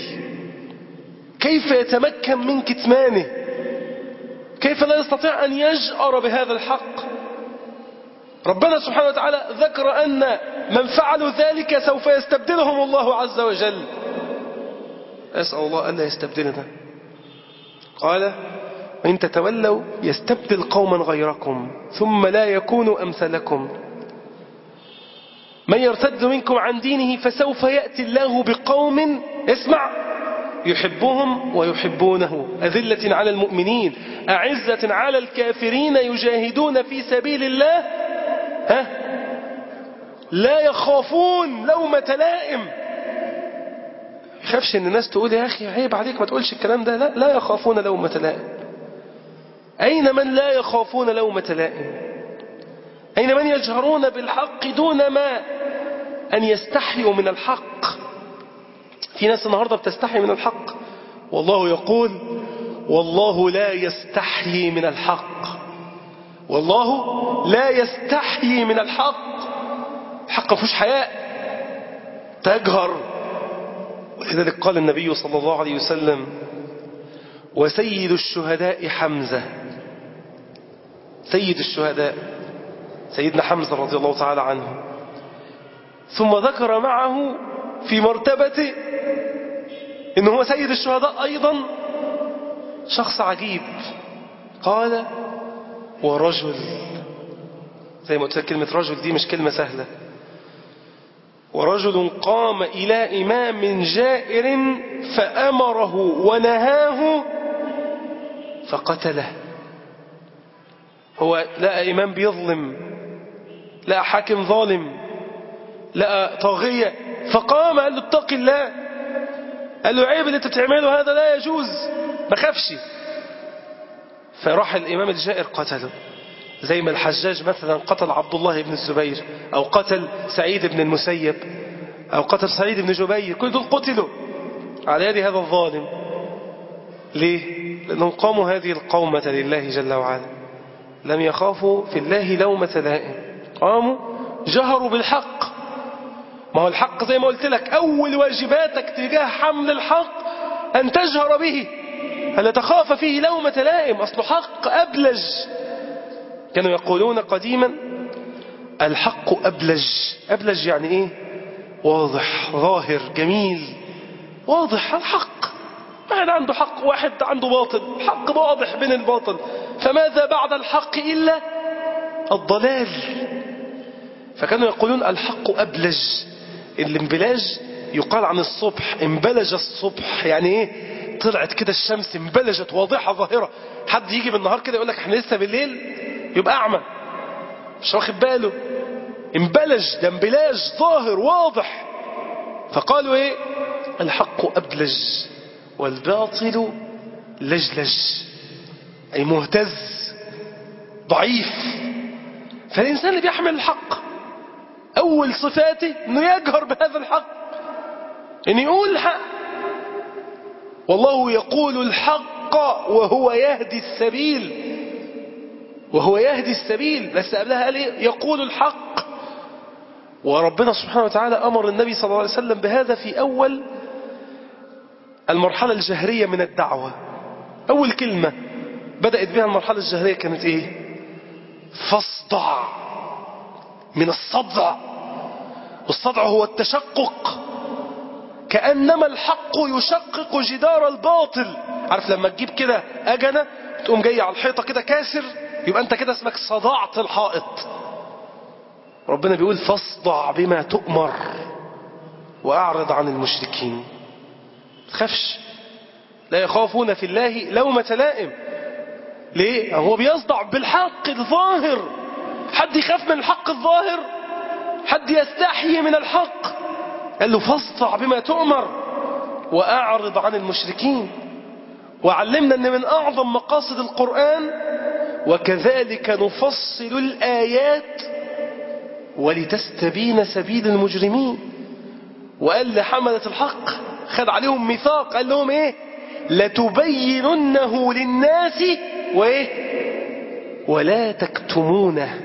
كيف يتمكن من كتمانه؟ كيف لا يستطيع ان يجأر بهذا الحق؟ ربنا سبحانه وتعالى ذكر أن من فعلوا ذلك سوف يستبدلهم الله عز وجل. أسأل الله أن لا يستبدلنا. قال وإن تتولوا يستبدل قوما غيركم ثم لا يكونوا أمثلكم. من يرتد منكم عن دينه فسوف يأتي الله بقوم اسمع يحبهم ويحبونه أذلة على المؤمنين أعزة على الكافرين يجاهدون في سبيل الله لا يخافون لومة لائم. يخافش ان الناس تقول يا أخي عيب عليك ما تقولش الكلام ده. لا يخافون لومة لائم. أين من لا يخافون لومة لائم؟ أين من يجهرون بالحق دون ما أن يستحيوا من الحق؟ في ناس النهاردة بتستحي من الحق، والله يقول والله لا يستحيي من الحق. والله لا يستحيي من الحق. الحق فيهوش حياء، تجهر. ولذلك قال النبي صلى الله عليه وسلم وسيد الشهداء حمزة. سيد الشهداء سيدنا حمزة رضي الله تعالى عنه. ثم ذكر معه في مرتبته إنه هو سيد الشهداء أيضا شخص عجيب. قال ورجل. زي ما قلت لك كلمة رجل دي مش كلمة سهلة. ورجل قام إلى إمام جائر فأمره ونهاه فقتله. هو لقى إمام بيظلم، لقى حاكم ظالم، لقى طاغية، فقام قال له اتق الله، قال له عيب اللي انت بتعمله هذا لا يجوز، ما خافش. فراح الإمام الجائر قتله. زي ما الحجاج مثلا قتل عبد الله بن الزبير، أو قتل سعيد بن المسيب، أو قتل سعيد بن جبير، كل دول قتلوا على يد هذا الظالم. ليه؟ لأنهم قاموا هذه القومة لله جل وعلا، لم يخافوا في الله لومة لائم، قاموا جهروا بالحق. ما هو الحق زي ما قلت لك أول واجباتك تجاه حمل الحق أن تجهر به، ألا تخاف فيه لومة لائم. أصل حق أبلج. كانوا يقولون قديما الحق أبلج. أبلج يعني إيه؟ واضح، ظاهر، جميل، واضح. الحق واحد عنده حق، واحد عنده باطل، الحق واضح بين الباطل. فماذا بعد الحق إلا الضلال؟ فكانوا يقولون الحق أبلج. الانبلاج يقال عن الصبح، انبلج الصبح، يعني ايه؟ طلعت كده الشمس انبلجت واضحة ظاهرة. حد يجي بالنهار كده يقول لك احنا لسه بالليل، يبقى أعمى مش واخد باله. انبلج ده انبلاج ظاهر واضح. فقالوا ايه؟ الحق أبلج والباطل لجلج، أي مهتز ضعيف. فالإنسان اللي بيحمل الحق أول صفاته أنه يجهر بهذا الحق، أن يقول الحق. والله يقول الحق وهو يهدي السبيل، وهو يهدي السبيل. بس قبلها قال إيه؟ يقول الحق. وربنا سبحانه وتعالى أمر النبي صلى الله عليه وسلم بهذا في أول المرحلة الجهرية من الدعوة. أول كلمة بدأت بها المرحلة الجهرية كانت إيه؟ فاصدع. من الصدع، والصدع هو التشقق، كأنما الحق يشقق جدار الباطل. عارف لما تجيب كده أجنة تقوم جاي على الحيطة كده كاسر، يبقى أنت كده اسمك صدعت الحائط. ربنا بيقول فاصدع بما تؤمر وأعرض عن المشركين. تخافش، لا يخافون في الله لومة لائم. ليه؟ هو بيصدع بالحق الظاهر. حد يخاف من الحق الظاهر؟ حد يستحيي من الحق؟ قال له فاصدع بما تؤمر وأعرض عن المشركين. وعلمنا أن من أعظم مقاصد القرآن وكذلك نفصل الآيات ولتستبين سبيل المجرمين. وقال لحملة الحق، خد عليهم ميثاق، قال لهم ايه؟ لتبيننه للناس وايه؟ ولا تكتمونه.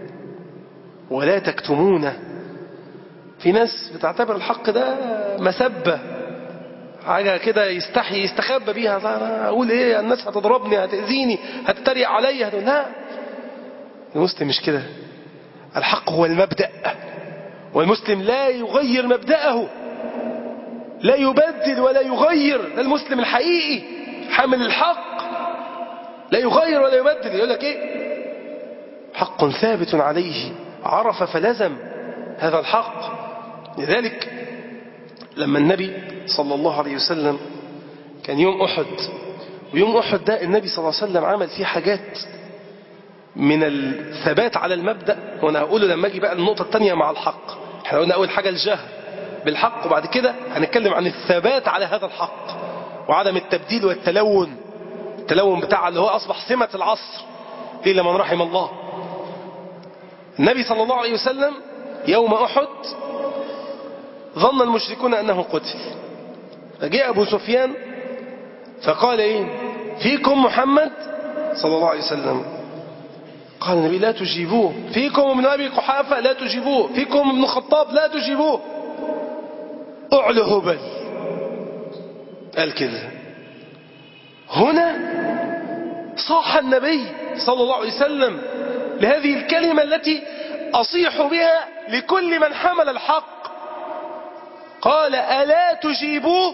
ولا تكتمونه. في ناس بتعتبر الحق ده مسبة، حاجة كده يستحي يستخبى بيها. أقول إيه؟ الناس هتضربني، هتأذيني، هتتريق عليا. لا، المسلم مش كده. الحق هو المبدأ، والمسلم لا يغير مبدأه، لا يبدل ولا يغير. ده المسلم الحقيقي حامل الحق، لا يغير ولا يبدل. يقول لك ايه؟ حق ثابت عليه، عرف فلزم هذا الحق. لذلك لما النبي صلى الله عليه وسلم كان يوم أحد، ويوم أحد ده النبي صلى الله عليه وسلم عمل فيه حاجات من الثبات على المبدأ، وانا هقوله لما اجي بقى النقطة الثانية مع الحق. احنا قلنا اول حاجة الجهل بالحق، وبعد كده هنتكلم عن الثبات على هذا الحق وعدم التبديل والتلون، التلون بتاع اللي هو اصبح سمة العصر الا من رحم الله. النبي صلى الله عليه وسلم يوم أحد ظن المشركون أنه قتل، فجاء أبو سفيان فقال ايه؟ فيكم محمد صلى الله عليه وسلم. قال النبي لا تجيبوه. فيكم ابن أبي قحافة لا تجيبوه. فيكم ابن الخطاب لا تجيبوه. أعلى هبل. قال كده. هنا صاح النبي صلى الله عليه وسلم لهذه الكلمة التي أصيح بها لكل من حمل الحق. قال ألا تجيبوه؟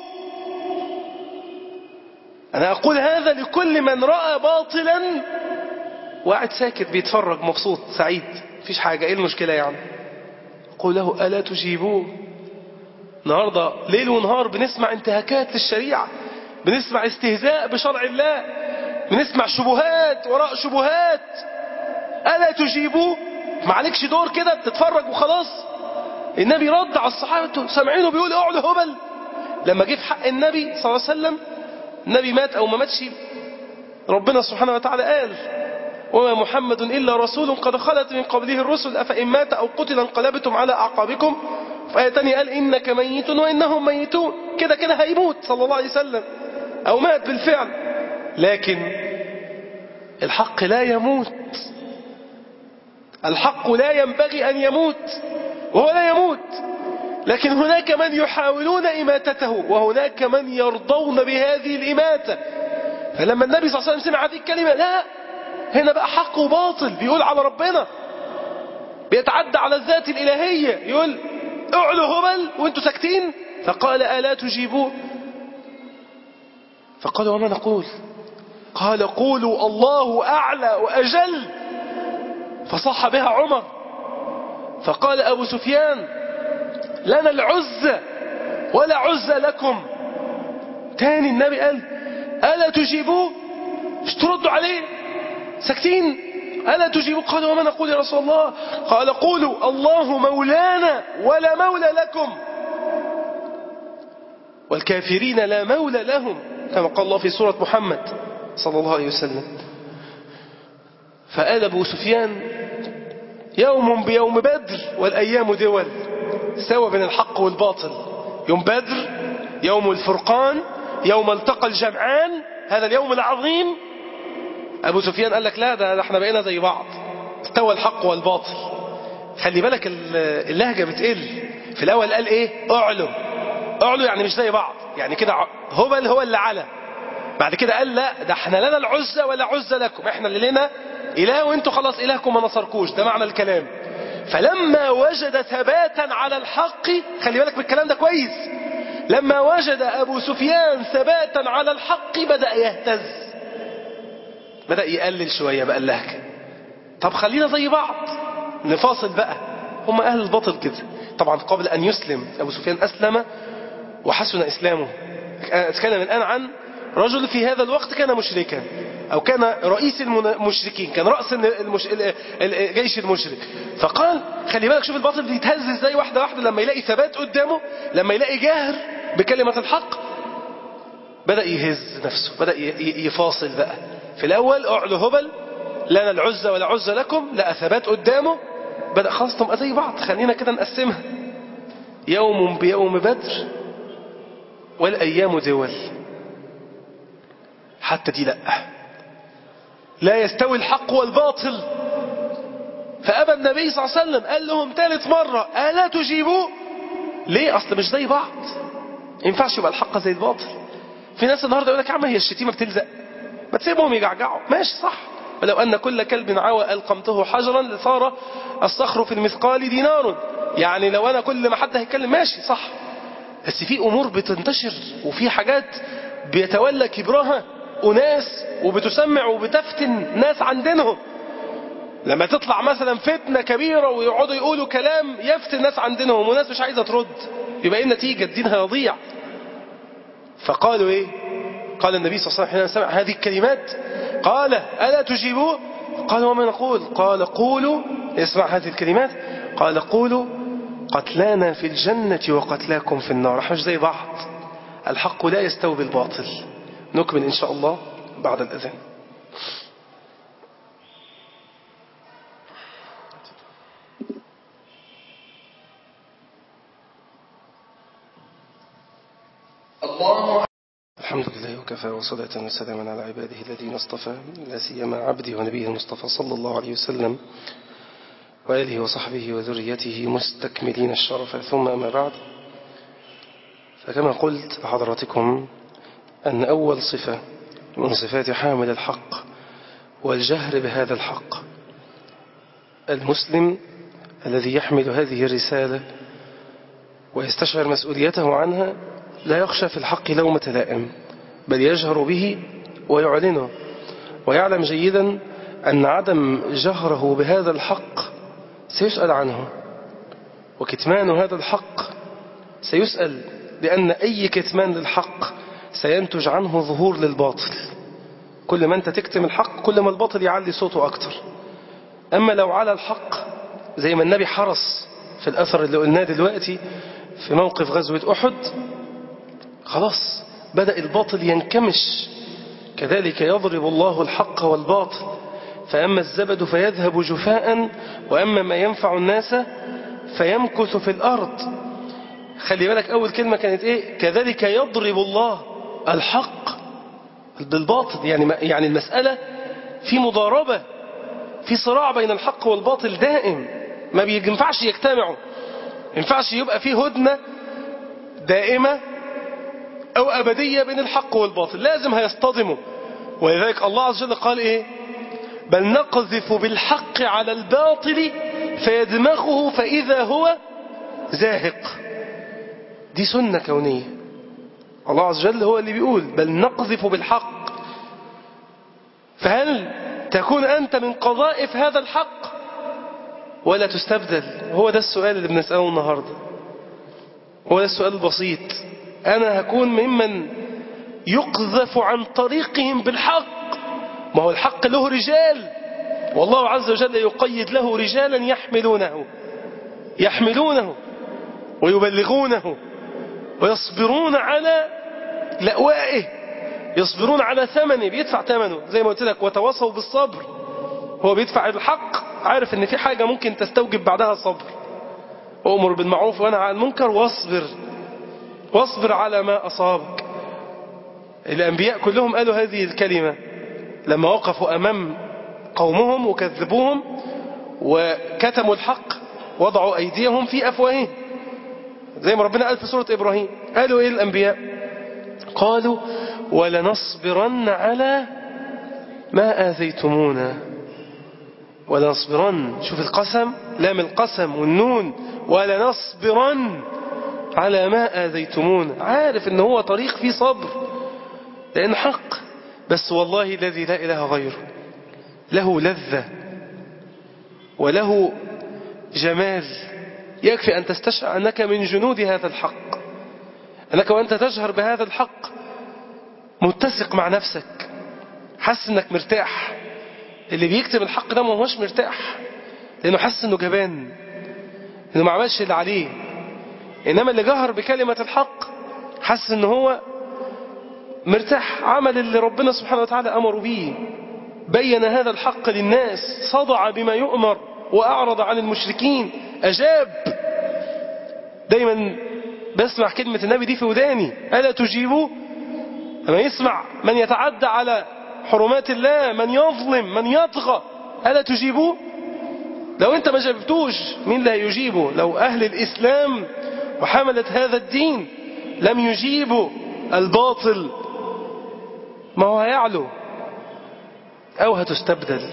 أنا أقول هذا لكل من رأى باطلا وقعد ساكت بيتفرج مبسوط سعيد مفيش حاجة، إيه المشكلة يعني؟ أقول له ألا تجيبوه؟ النهاردة ليل ونهار بنسمع انتهاكات للشريعة، بنسمع استهزاء بشرع الله، بنسمع شبهات وراء شبهات. ألا تجيبوه؟ ما عليكش دور كده بتتفرج وخلاص. النبي رد على الصحابة سامعينه بيقول اعلى هبل. لما جه في حق النبي صلى الله عليه وسلم، النبي مات أو ما ماتش، ربنا سبحانه وتعالى قال وما محمد إلا رسول قد خلت من قبله الرسل أفإن مات أو قتل انقلبتم على أعقابكم. في آية تانية قال إنك ميت وإنهم ميتون. كده كده هيموت صلى الله عليه وسلم أو مات بالفعل، لكن الحق لا يموت. الحق لا ينبغي أن يموت، وهو لا يموت. لكن هناك من يحاولون إماتته، وهناك من يرضون بهذه الإماتة. فلما النبي صلى الله عليه وسلم سمع هذه الكلمة، لا، هنا بقى حق وباطل، بيقول على ربنا، بيتعدى على الذات الإلهية، يقول اعلوا هبل وانتوا ساكتين. فقال ألا تجيبوه؟ فقالوا وما نقول؟ قال قولوا الله أعلى وأجل. فصح بها عمر. فقال أبو سفيان لنا العزة ولا عزة لكم. تاني النبي قال ألا تجيبوه؟ مش تردوا عليه؟ ساكتين. ألا تجيبوا؟ قال وما نقول يا رسول الله؟ قال قولوا الله مولانا ولا مولى لكم والكافرين لا مولى لهم، كما قال الله في سورة محمد صلى الله عليه وسلم. فقال أبو سفيان يوم بيوم بدر والأيام دول، سوى بين الحق والباطل. يوم بدر، يوم الفرقان، يوم التقى الجمعان، هذا اليوم العظيم. أبو سفيان قال لك لا، ده احنا بقينا زي بعض، استوى الحق والباطل. خلي بالك اللهجة بتقل. في الأول قال ايه؟ اعلوا. اعلوا يعني مش زي بعض، يعني كده هبل هو اللي على. بعد كده قال لا، ده احنا لنا العزة ولا عزة لكم، احنا اللي لنا إله وانتوا خلاص إلهكم ما نصركوش. ده معنى الكلام. فلما وجد ثباتا على الحق، خلي بالك بالكلام ده كويس، لما وجد أبو سفيان ثباتا على الحق بدأ يهتز، بدأ يقلل شوية بقى اللهجة. طب خلينا زي بعض، نفاصل بقى. هم أهل الباطل كده. طبعا قبل أن يسلم أبو سفيان أسلم وحسن إسلامه. أتكلم الآن عن رجل في هذا الوقت كان مشركا، أو كان رئيس المشركين، كان رأس الجيش المشرك. فقال خلي بالك، شوف الباطل بيتهز ازاي واحدة واحدة لما يلاقي ثبات قدامه، لما يلاقي جاهر بكلمة الحق بدأ يهز نفسه، بدأ يفاصل بقى. في الأول اعلوا هبل، لنا العزة ولا عزة لكم، لقى ثبات قدامه، بدأ خلاص تبقى زي بعض، خلينا كده نقسمها. يوم بيوم بدر والأيام دول. حتى دي لا يستوي الحق والباطل. فأبى النبي صلى الله عليه وسلم، قال لهم ثالث مرة ألا تجيبوا؟ ليه؟ أصل مش زي بعض، ينفعش يبقى الحق زي الباطل. في ناس النهاردة يقول لك يا عم هي الشتيمة بتلزق، ما تسيبهم يجعجعوا، ماشي صح، ولو أن كل كلب عوى ألقمته حجرا لصار الصخر في المثقال دينار. يعني لو أنا كل ما حد هيتكلم ماشي صح، بس في أمور بتنتشر وفي حاجات بيتولى كبرها أناس وبتسمع وبتفتن ناس عن دينهم. لما تطلع مثلا فتنة كبيرة ويقعدوا يقولوا كلام يفتن ناس عن دينهم وناس مش عايزة ترد، يبقى ايه النتيجة؟ الدين هيضيع. فقالوا ايه؟ قال النبي صلى الله عليه وسلم حين سمع هذه الكلمات قال ألا تجيبوا؟ قالوا وما نقول؟ قال قولوا، اسمع هذه الكلمات، قال قولوا قتلانا في الجنة وقتلاكم في النار. احنا مش زي بعض، الحق لا يستوي بالباطل. نكمل إن شاء الله بعد الأذان. الله الحمد لله وكفى وصلاة وسلاما على عباده الذين اصطفى، لا سيما عبده ونبيه المصطفى صلى الله عليه وسلم وآله وصحبه وذريته مستكملين الشرف. ثم أما بعد، فكما قلت لحضراتكم أن أول صفة من صفات حامل الحق والجهر بهذا الحق المسلم الذي يحمل هذه الرسالة ويستشعر مسؤوليته عنها لا يخشى في الحق لومة لائم، بل يجهر به ويعلنه، ويعلم جيدا أن عدم جهره بهذا الحق سيسأل عنه، وكتمان هذا الحق سيسأل، لأن أي كتمان للحق سينتج عنه ظهور للباطل. كل ما أنت تكتم الحق كل ما الباطل يعلي صوته أكتر. أما لو على الحق زي ما النبي حرص في الأثر اللي قلناه دلوقتي في موقف غزوة أحد، خلاص بدأ الباطل ينكمش. كذلك يضرب الله الحق والباطل، فأما الزبد فيذهب جفاء وأما ما ينفع الناس فيمكث في الأرض. خلي بالك أول كلمة كانت إيه؟ كذلك يضرب الله الحق بالباطل. يعني المسألة في مضاربة، في صراع بين الحق والباطل دائم، ما بينفعش يجتمعوا، ما ينفعش يبقى فيه هدنة دائمة أو أبدية بين الحق والباطل، لازم هيصطدموا. ولذلك الله عز وجل قال إيه؟ بل نقذف بالحق على الباطل فيدمغه فإذا هو زاهق. دي سنة كونية، الله عز وجل هو اللي بيقول بل نقذف بالحق. فهل تكون أنت من قذائف هذا الحق ولا تستبدل؟ هو ده السؤال اللي بنسأله النهاردة، هو ده السؤال البسيط. أنا هكون ممن يقذف عن طريقهم بالحق؟ ما هو الحق له رجال، والله عز وجل يقيد له رجالا يحملونه ويبلغونه ويصبرون على لأوائه، يصبرون على ثمنه، بيدفع ثمنه زي ما قلت لك. وتواصوا بالصبر، هو بيدفع الحق عارف ان في حاجة ممكن تستوجب بعدها صبر. أمر بالمعروف وانهى عن المنكر واصبر على ما أصابك. الأنبياء كلهم قالوا هذه الكلمة لما وقفوا أمام قومهم وكذبوهم وكتموا الحق، وضعوا أيديهم في أفواههم زي ما ربنا قال في سورة إبراهيم. قالوا إيه الأنبياء؟ قالوا ولنصبرن على ما آذيتمونا. ولنصبرن، شوف القسم، لام القسم والنون، ولنصبرن على ما آذيتمونا. عارف ان هو طريق فيه صبر لأن حق، بس والله الذي لا إله غيره له لذة وله جمال. يكفي أن تستشعر أنك من جنود هذا الحق، أنك وأنت تجهر بهذا الحق متسق مع نفسك، حس أنك مرتاح. اللي بيكتب الحق ده ما هوش مرتاح لأنه حس أنه جبان، أنه ما عملش اللي عليه. إنما اللي جهر بكلمة الحق حس أنه هو مرتاح، عمل اللي ربنا سبحانه وتعالى أمر به، بين هذا الحق للناس، صدع بما يؤمر وأعرض عن المشركين، أجاب. دايما بسمع كلمة النبي دي في وداني، ألا تجيبوا؟ لما يسمع من يتعدى على حرمات الله، من يظلم، من يطغى، ألا تجيبوا؟ لو أنت ما جبتوش مين اللي هيجيبه؟ لو أهل الإسلام وحملة هذا الدين لم يجيبوا الباطل ما هو هيعلو. أو هتستبدل.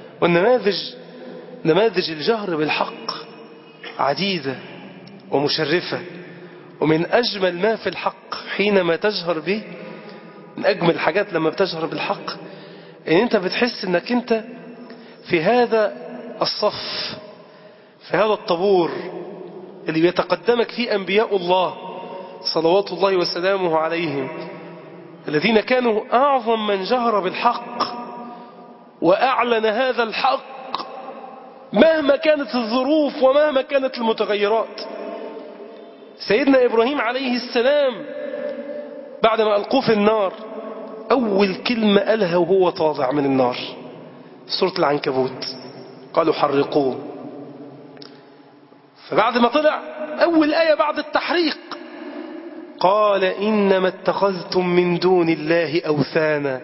نماذج الجهر بالحق عديدة ومشرفة، ومن أجمل ما في الحق حينما تجهر به، من أجمل الحاجات لما بتجهر بالحق إن أنت بتحس أنك أنت في هذا الصف، في هذا الطابور اللي بيتقدمك فيه أنبياء الله صلوات الله وسلامه عليهم، الذين كانوا أعظم من جهر بالحق وأعلن هذا الحق مهما كانت الظروف ومهما كانت المتغيرات. سيدنا إبراهيم عليه السلام بعدما ألقوه في النار أول كلمة قالها وهو طالع من النار، سورة العنكبوت، قالوا حرقوه. فبعد ما طلع أول آية بعد التحريق قال إنما اتخذتم من دون الله أوثانا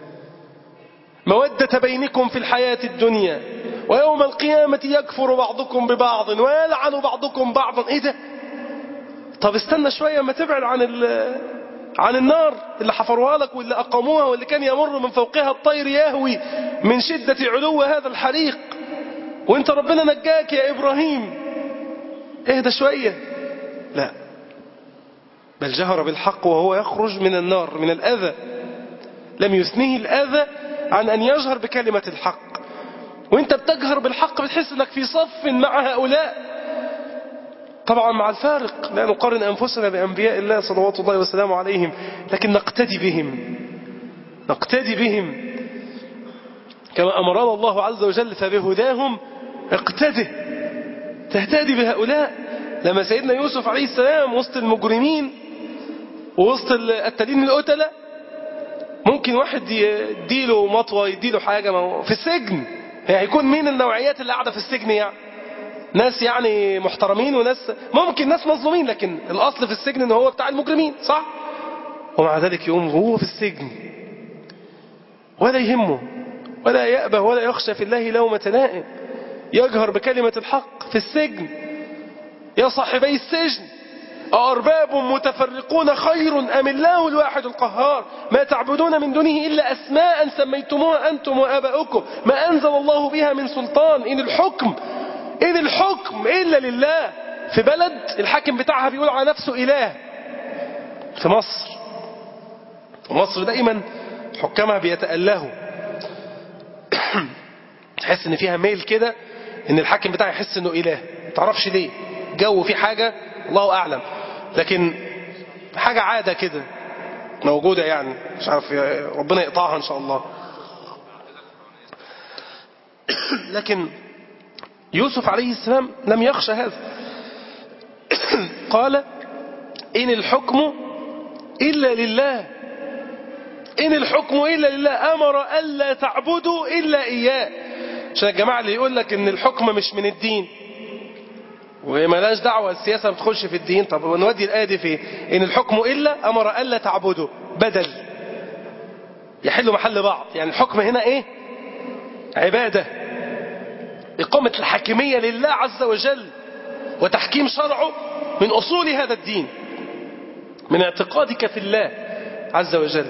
مودة بينكم في الحياة الدنيا ويوم القيامة يكفر بعضكم ببعض ويلعن بعضكم بعضا. إيه ده؟ طب استنى شوية ما تبعد عن النار اللي حفروها لك واللي أقاموها واللي كان يمر من فوقها الطير يهوي من شدة علو هذا الحريق، وانت ربنا نجاك يا إبراهيم، اهدى شوية. لا، بل جهر بالحق وهو يخرج من النار من الأذى، لم يثنيه الأذى عن أن يجهر بكلمة الحق. وانت بتجهر بالحق بتحس انك في صف مع هؤلاء، طبعا مع الفارق لا نقارن أنفسنا بأنبياء الله صلوات الله وسلامه عليهم، لكن نقتدي بهم كما أمرنا الله عز وجل فبهداهم اقتده، تهتدي بهؤلاء. لما سيدنا يوسف عليه السلام وسط المجرمين ووسط التلين القتلة، ممكن واحد يديله مطوى يديله حاجة في السجن، هيكون مين النوعيات اللي قاعدة في السجن؟ يعني ناس يعني محترمين وناس ممكن ناس مظلومين، لكن الأصل في السجن ان هو بتاع المجرمين، صح؟ ومع ذلك يقوم هو في السجن ولا يهمه ولا يأبه ولا يخشى في الله لومة لائم، يجهر بكلمة الحق في السجن. يا صاحبي السجن أأرباب متفرقون خير أم الله الواحد القهار ما تعبدون من دونه إلا أسماء سميتموها أنتم وآباؤكم ما أنزل الله بها من سلطان إن الحكم إلا لله. في بلد الحاكم بتاعها بيقول على نفسه إله، في مصر دائما حكامها بيتألهوا تحس ان فيها ميل كده ان الحاكم بتاعها يحس انه إله، تعرفش ليه، جو في حاجة الله أعلم، لكن حاجة عادة كده موجودة، يعني مش عارف ربنا يقطعها إن شاء الله. لكن يوسف عليه السلام لم يخشى هذا، قال إن الحكم إلا لله، إن الحكم إلا لله، أمر ألا تعبدوا إلا إياه. عشان الجماعة اللي يقول لك إن الحكم مش من الدين وملاش دعوة السياسة بتخش في الدين، طب ونودي الآية دي فيه؟ إن الحكم إلا أمر ألا تعبدوا، بدل يحلوا محل بعض، يعني الحكم هنا إيه؟ عبادة، إقامة الحاكمية لله عز وجل وتحكيم شرعه من أصول هذا الدين، من اعتقادك في الله عز وجل.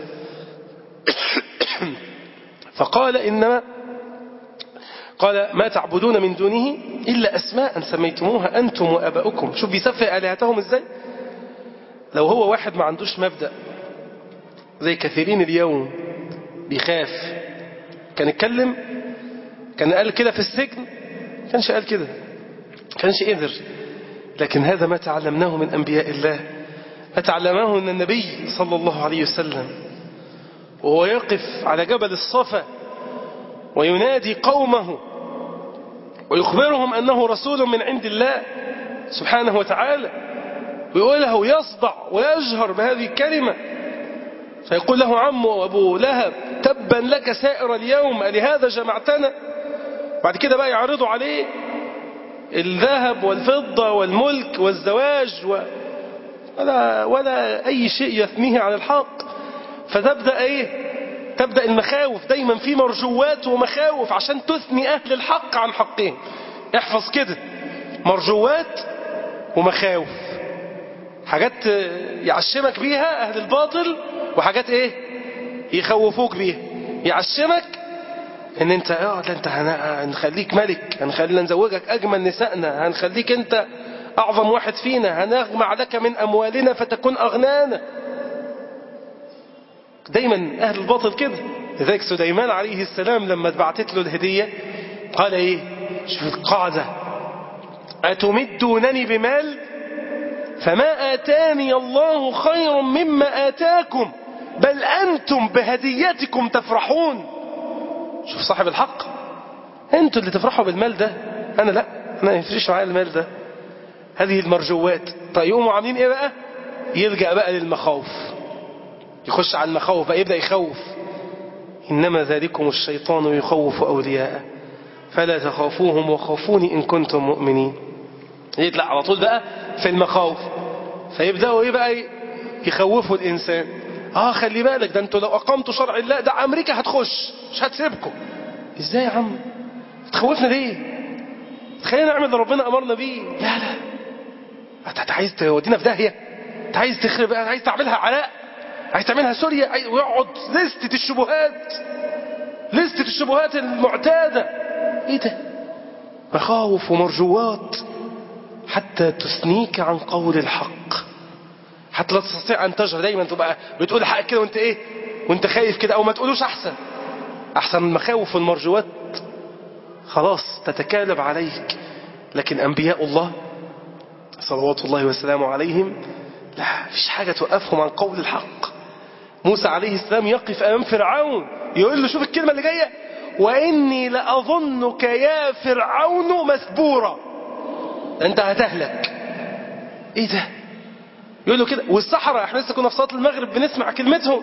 فقال إنما قال ما تعبدون من دونه إلا أسماء سميتموها أنتم وآباؤكم. شوف بيسفه آلهتهم إزاي. لو هو واحد ما عندوش مبدأ زي كثيرين اليوم بيخاف، كان يتكلم، كان قال كده في السجن، كانش قال كده، كانش قدر. لكن هذا ما تعلمناه من أنبياء الله، ما تعلمناه من النبي صلى الله عليه وسلم وهو يقف على جبل الصفا وينادي قومه ويخبرهم أنه رسول من عند الله سبحانه وتعالى، ويقوله يصدع ويجهر بهذه الكلمة، فيقول له عمه وأبو لهب تبا لك سائر اليوم ألهذا جمعتنا. بعد كده بقى يعرضوا عليه الذهب والفضة والملك والزواج ولا أي شيء يثنيه عن الحق. فتبدأ إيه؟ تبدأ المخاوف، دايما في مرجوات ومخاوف عشان تثني أهل الحق عن حقهم. احفظ كده، مرجوات ومخاوف، حاجات يعشمك بيها أهل الباطل، وحاجات إيه؟ يخوفوك بيها. يعشمك ان انت ده انت هنخليك ملك، هنخلينا نزوجك اجمل نسائنا، هنخليك انت اعظم واحد فينا، هنجمع لك من اموالنا فتكون اغنانا. دايما اهل الباطل كده. لذلك سليمان عليه السلام لما اتبعتت له الهدية قال ايه؟ شوف القاعدة: اتمدونني بمال فما آتاني الله خير مما آتاكم بل أنتم بهديتكم تفرحون. شوف صاحب الحق، أنتوا اللي تفرحوا بالمال ده، أنا لا، أنا ما يفرش معايا المال ده. هذه المرجوات. طيب يقوموا عاملين إيه بقى؟ يلجأ بقى للمخاوف، يخش على المخاوف بقى، يبدأ يخوف: إنما ذلكم الشيطان يخوف أولياءه فلا تخافوهم وخافوني إن كنتم مؤمنين. يطلع على طول بقى في المخاوف، فيبدأوا ايه بقى؟ يخوفوا الإنسان: خلي بالك، ده انتوا لو أقمتوا شرع الله ده أمريكا هتخش مش هتسيبكم. ازاي يا عم تخوفنا ليه؟ تخلينا نعمل اللي ربنا أمرنا بيه. لا انت عايز تودينا في داهية، انت عايز تخرب، عايز تعملها عراء، عايز تعملها سوريا، ويقعد لستة الشبهات المعتادة. ايه ده؟ مخاوف ومرجوات حتى تثنيك عن قول الحق، حتى لا تستطيع أن تجهر. دايما تبقى بتقول الحق كده وانت ايه، وانت خايف كده، او ما تقولوش احسن المخاوف والمرجوات خلاص تتكالب عليك. لكن أنبياء الله صلوات الله وسلامه عليهم لا، فيش حاجة توقفهم عن قول الحق. موسى عليه السلام يقف أمام فرعون يقول له: شوف الكلمة اللي جاية: وإني لأظنك يا فرعون مثبورا، أنت هتهلك. إيه ده؟ يقول له كده. والسحرة، احنا لسه كنا في صلاة المغرب بنسمع كلمتهم: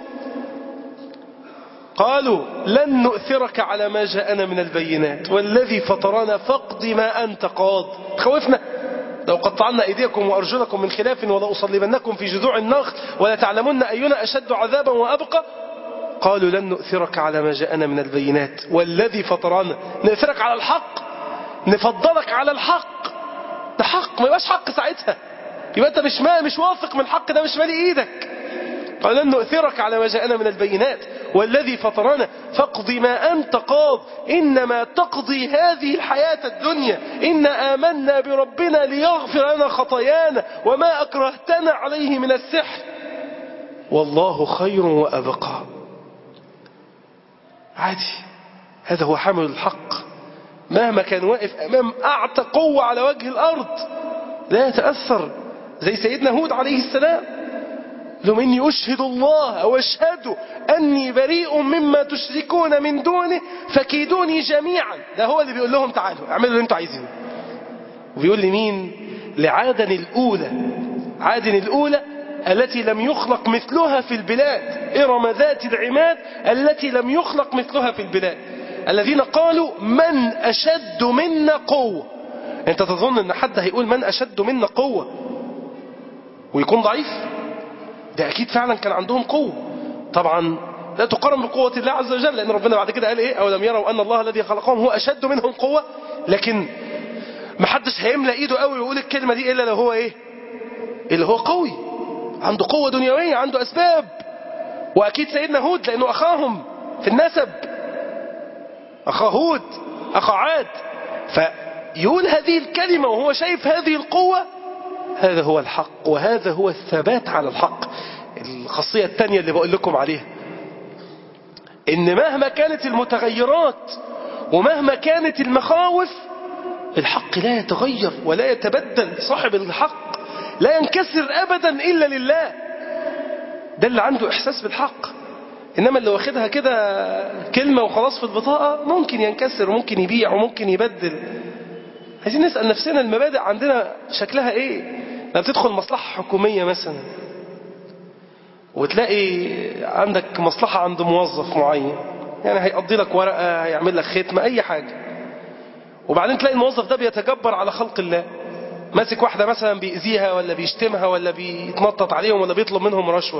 قالوا لن نؤثرك على ما جاءنا من البينات والذي فطرنا فاقض ما أنت قاض. تخوفنا: لو قطعنا أيديكم وأرجلكم من خلاف ولأصلبنكم في جذوع النخل ولتعلمن أينا أشد عذابا وأبقى. قالوا لن نؤثرك على ما جاءنا من البينات والذي فطرنا. نؤثرك على الحق، نفضلك على الحق. ده حق، ما يبقاش حق ساعتها، يبقى أنت مش واثق من الحق ده، مش مالي إيدك. قال لن نؤثرك على ما جاءنا من البينات والذي فطرنا فاقض ما أنت قاض إنما تقضي هذه الحياة الدنيا إنا آمنا بربنا ليغفر لنا خطايانا وما أكرهتنا عليه من السحر والله خير وأبقى. عادي، هذا هو حامل الحق مهما كان واقف أمام أعتى قوة على وجه الأرض لا يتأثر، زي سيدنا هود عليه السلام: لهم إني أشهد الله أو أشهد أني بريء مما تشركون من دونه فكيدوني جميعا. ده هو اللي بيقول لهم تعالوا اعملوا اللي انتوا عايزينه. وبيقول لمين؟ لعادن الأولى، عادن الأولى التي لم يخلق مثلها في البلاد، إرم ذات العماد التي لم يخلق مثلها في البلاد، الذين قالوا من أشد منا قوة. انت تظن ان حد هيقول من أشد منا قوة ويكون ضعيف؟ ده أكيد فعلا كان عندهم قوة، طبعا لا تقارن بقوة الله عز وجل، لأن ربنا بعد كده قال إيه؟ أولم يروا أن الله الذي خلقهم هو أشد منهم قوة. لكن محدش هيملأ إيده قوي ويقول الكلمة دي إلا لو هو إيه؟ اللي هو قوي، عنده قوة دنيوية، عنده أسباب. وأكيد سيدنا هود لأنه أخاهم في النسب، أخا هود أخا عاد، فيقول هذه الكلمة وهو شايف هذه القوة. هذا هو الحق، وهذا هو الثبات على الحق. الخاصية الثانية اللي بقول لكم عليها إن مهما كانت المتغيرات ومهما كانت المخاوف الحق لا يتغير ولا يتبدل. صاحب الحق لا ينكسر أبدا إلا لله، ده اللي عنده إحساس بالحق. إنما اللي واخدها كده كلمة وخلاص في البطاقة ممكن ينكسر وممكن يبيع وممكن يبدل. عايزين نسأل نفسنا المبادئ عندنا شكلها إيه؟ لما تدخل مصلحة حكومية مثلا وتلاقي عندك مصلحة عند موظف معين، يعني هيقضي لك ورقة، هيعمل لك ختمة، أي حاجة، وبعدين تلاقي الموظف ده بيتجبر على خلق الله، ماسك واحدة مثلا بيأذيها ولا بيشتمها ولا بيتنطط عليهم ولا بيطلب منهم رشوة،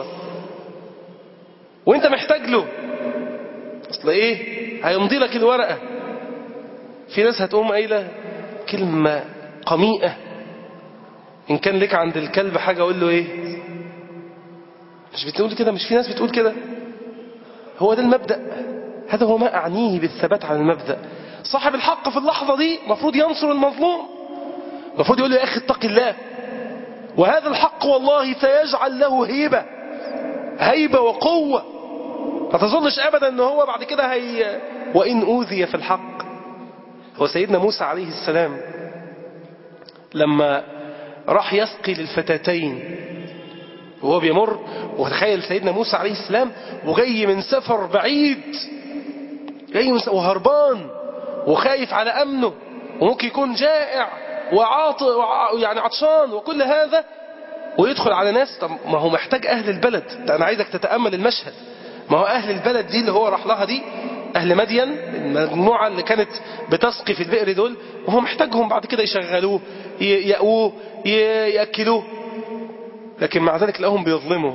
وانت محتاج له. اصل ايه؟ هيمضي لك الورقة. في ناس هتقوم قايلة كلمة قميئة: إن كان لك عند الكلب حاجة أقول له إيه؟ مش بتقول كده؟ مش في ناس بتقول كده؟ هو ده المبدأ. هذا هو ما أعنيه بالثبات على المبدأ. صاحب الحق في اللحظة دي مفروض ينصر المظلوم، مفروض يقول له يا أخي اتق الله، وهذا الحق والله سيجعل له هيبة وقوة. ما تظنش أبدا أنه هو بعد كده وإن أوذي في الحق. هو سيدنا موسى عليه السلام لما راح يسقي للفتاتين وهو بيمر، وتخيل سيدنا موسى عليه السلام وجاي من سفر بعيد، جاي وهربان وخايف على أمنه، وممكن يكون جائع يعني عطشان وكل هذا، ويدخل على ناس. طب ما هو محتاج أهل البلد. أنا عايزك تتأمل المشهد. ما هو أهل البلد دي اللي هو راح لها دي، أهل مدين، المجموعة اللي كانت بتسقي في البئر دول، وهو محتاجهم بعد كده يشغلوه، يأووه، يأكلوه. لكن مع ذلك لهم بيظلموا.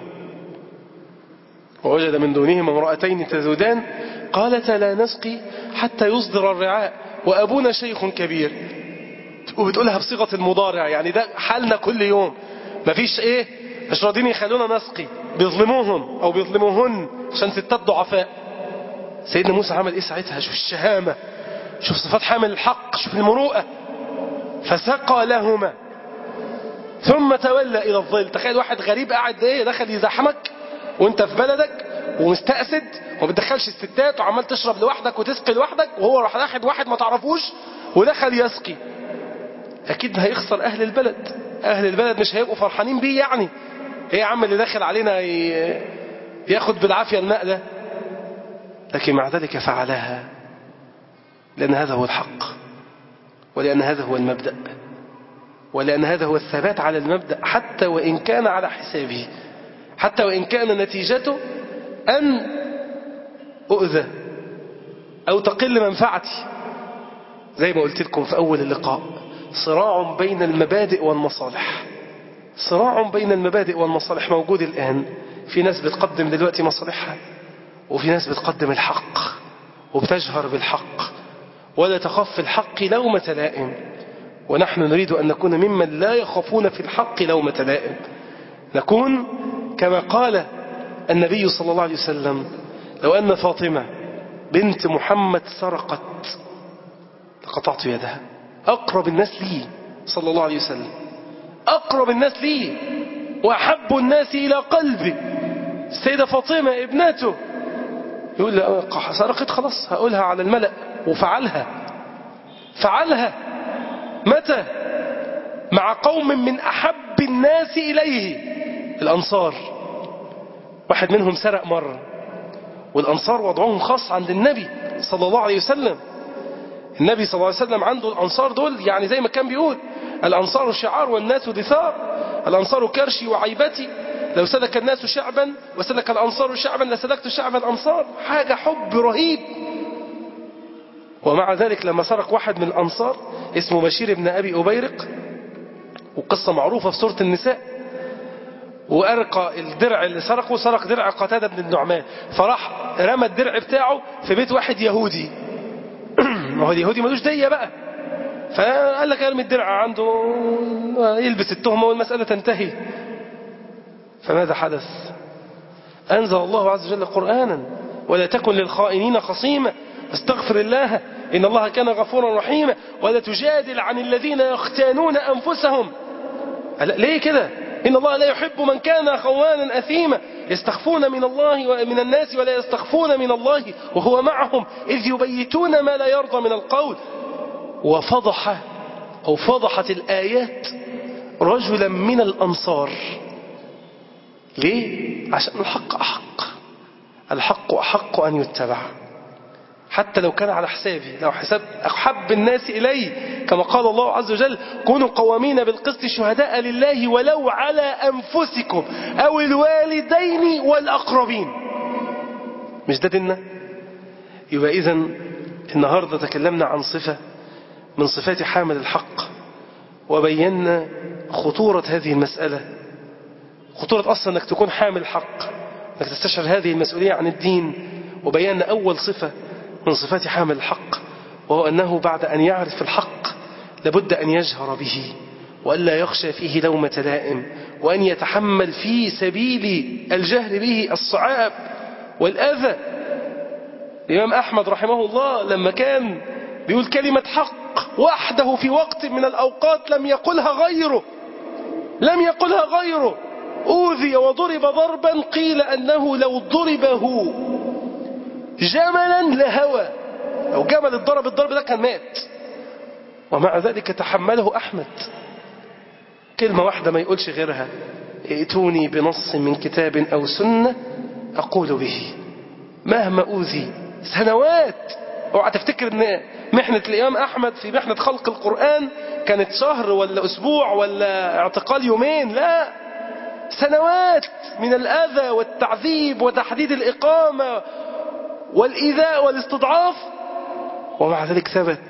ووجد من دونهم امرأتين تذودان قالتا لا نسقي حتى يصدر الرعاء وأبونا شيخ كبير. وبتقولها بصيغة المضارع، يعني ده حالنا كل يوم. مفيش مش راضين يخلونا نسقي، بيظلموهم أو بيظلموهن عشان ستات ضعفاء. سيدنا موسى عمل ساعتها؟ شوف الشهامة، شوف صفات حامل الحق، شوف المروءة. فسقى لهما ثم تولى إلى الظل. تخيل واحد غريب قاعد دخل يزحمك وانت في بلدك ومستأسد وما بتدخلش الستات وعمال تشرب لوحدك وتسقي لوحدك، وهو راح واحد ما تعرفوش ودخل يسقي. أكيد هيخسر أهل البلد. أهل البلد مش هيبقوا فرحانين بيه. يعني ايه يا عم اللي داخل علينا ياخد بالعافية الماء ده؟ لكن مع ذلك فعلها، لأن هذا هو الحق، ولأن هذا هو المبدأ، ولأن هذا هو الثبات على المبدأ، حتى وإن كان على حسابه، حتى وإن كان نتيجته أن أؤذى أو تقل منفعتي. زي ما قلت لكم في أول اللقاء، صراع بين المبادئ والمصالح. صراع بين المبادئ والمصالح موجود الآن. في ناس بتقدم دلوقتي مصالحها، وفي ناس بتقدم الحق وبتجهر بالحق ولا تخف في الحق لومة لائم. ونحن نريد أن نكون ممن لا يخافون في الحق لومة لائم. نكون كما قال النبي صلى الله عليه وسلم: لو أن فاطمة بنت محمد سرقت لقطعت يدها. أقرب الناس لي صلى الله عليه وسلم، أقرب الناس لي وأحب الناس إلى قلبي السيدة فاطمة ابنته. يقول لي سرقت، خلاص هقولها على الملأ. وفعلها. متى؟ مع قوم من أحب الناس إليه، الأنصار. واحد منهم سرق مرة، والأنصار وضعهم خاص عند النبي صلى الله عليه وسلم. النبي صلى الله عليه وسلم عنده الأنصار دول، يعني زي ما كان بيقول: الأنصار شعار والناس دثار، الأنصار كرشي وعيبتي، لو سلك الناس شعبا وسلك الأنصار شعبا لسلكت شعب الأنصار. حاجة حب رهيب. ومع ذلك لما سرق واحد من الأنصار اسمه بشير بن أبي أبيرق، وقصة معروفة في سورة النساء، وأرقى الدرع اللي سرقه، سرق درع قتادة بن النعمان، فراح رمى الدرع بتاعه في بيت واحد يهودي. ما هو اليهودي ملوش دية بقى، فقال لك ارمي الدرع عنده يلبس التهمة والمسألة تنتهي. فماذا حدث؟ أنزل الله عز وجل قرآنا: ولا تكن للخائنين خصيما استغفر الله إن الله كان غفورا رحيما ولا تجادل عن الذين يختانون أنفسهم. ليه كده؟ إن الله لا يحب من كان خوانا أثيما يستخفون من الله ومن الناس ولا يستخفون من الله وهو معهم إذ يبيتون ما لا يرضى من القول. فضحت الآيات رجلا من الأنصار. ليه؟ عشان الحق أحق أن يتبع، حتى لو كان على حسابي، لو حساب أحب الناس إلي، كما قال الله عز وجل: كونوا قوامين بالقسط شهداء لله ولو على أنفسكم أو الوالدين والأقربين. مش ده ديننا؟ يبقى إذن النهاردة تكلمنا عن صفة من صفات حامل الحق، وبينا خطورة هذه المسألة، خطورة أصلا أنك تكون حامل حق، أنك تستشعر هذه المسؤولية عن الدين. وبينا أول صفة من صفات حامل الحق، وهو أنه بعد أن يعرف الحق لابد أن يجهر به، وألا يخشى فيه لومة لائم، وأن يتحمل في سبيل الجهر به الصعاب والأذى. الإمام أحمد رحمه الله لما كان بيقول كلمة حق وحده في وقت من الأوقات لم يقلها غيره أوذي وضرب ضربا قيل أنه لو ضربه جملا لهوى، لو جمل الضرب ده كان مات، ومع ذلك تحمله أحمد. كلمة واحدة ما يقولش غيرها، ائتوني بنص من كتاب أو سنة أقول به مهما أوذي. سنوات. اوعى تفتكر ان محنة الإمام أحمد في محنة خلق القرآن كانت شهر ولا أسبوع ولا اعتقال يومين، لا، سنوات من الأذى والتعذيب وتحديد الإقامة والإيذاء والاستضعاف، ومع ذلك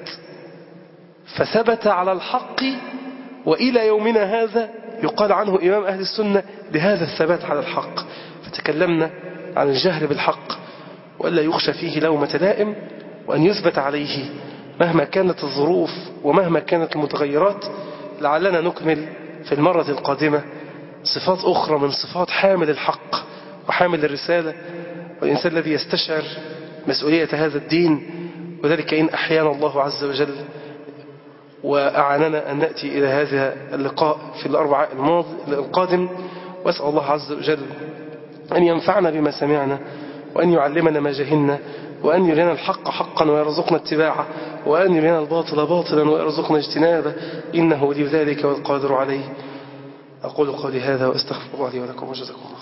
فثبت على الحق، وإلى يومنا هذا يقال عنه إمام أهل السنة بهذا الثبات على الحق. فتكلمنا عن الجهر بالحق وألا يخشى فيه لومة لائم، وأن يثبت عليه مهما كانت الظروف ومهما كانت المتغيرات. لعلنا نكمل في المرة القادمة صفات أخرى من صفات حامل الحق وحامل الرسالة والإنسان الذي يستشعر مسؤولية هذا الدين، وذلك إن أحيانا الله عز وجل وأعاننا أن نأتي إلى هذا اللقاء في الأربعاء القادم. وأسأل الله عز وجل أن ينفعنا بما سمعنا، وأن يعلمنا ما جهلنا، وأن يرينا الحق حقا ويرزقنا اتباعه، وأن يرينا الباطل باطلا ويرزقنا اجتنابه، إنه ولي ذلك والقادر عليه. أقول قولي هذا وأستغفر الله لي ولكم وجزاكم الله.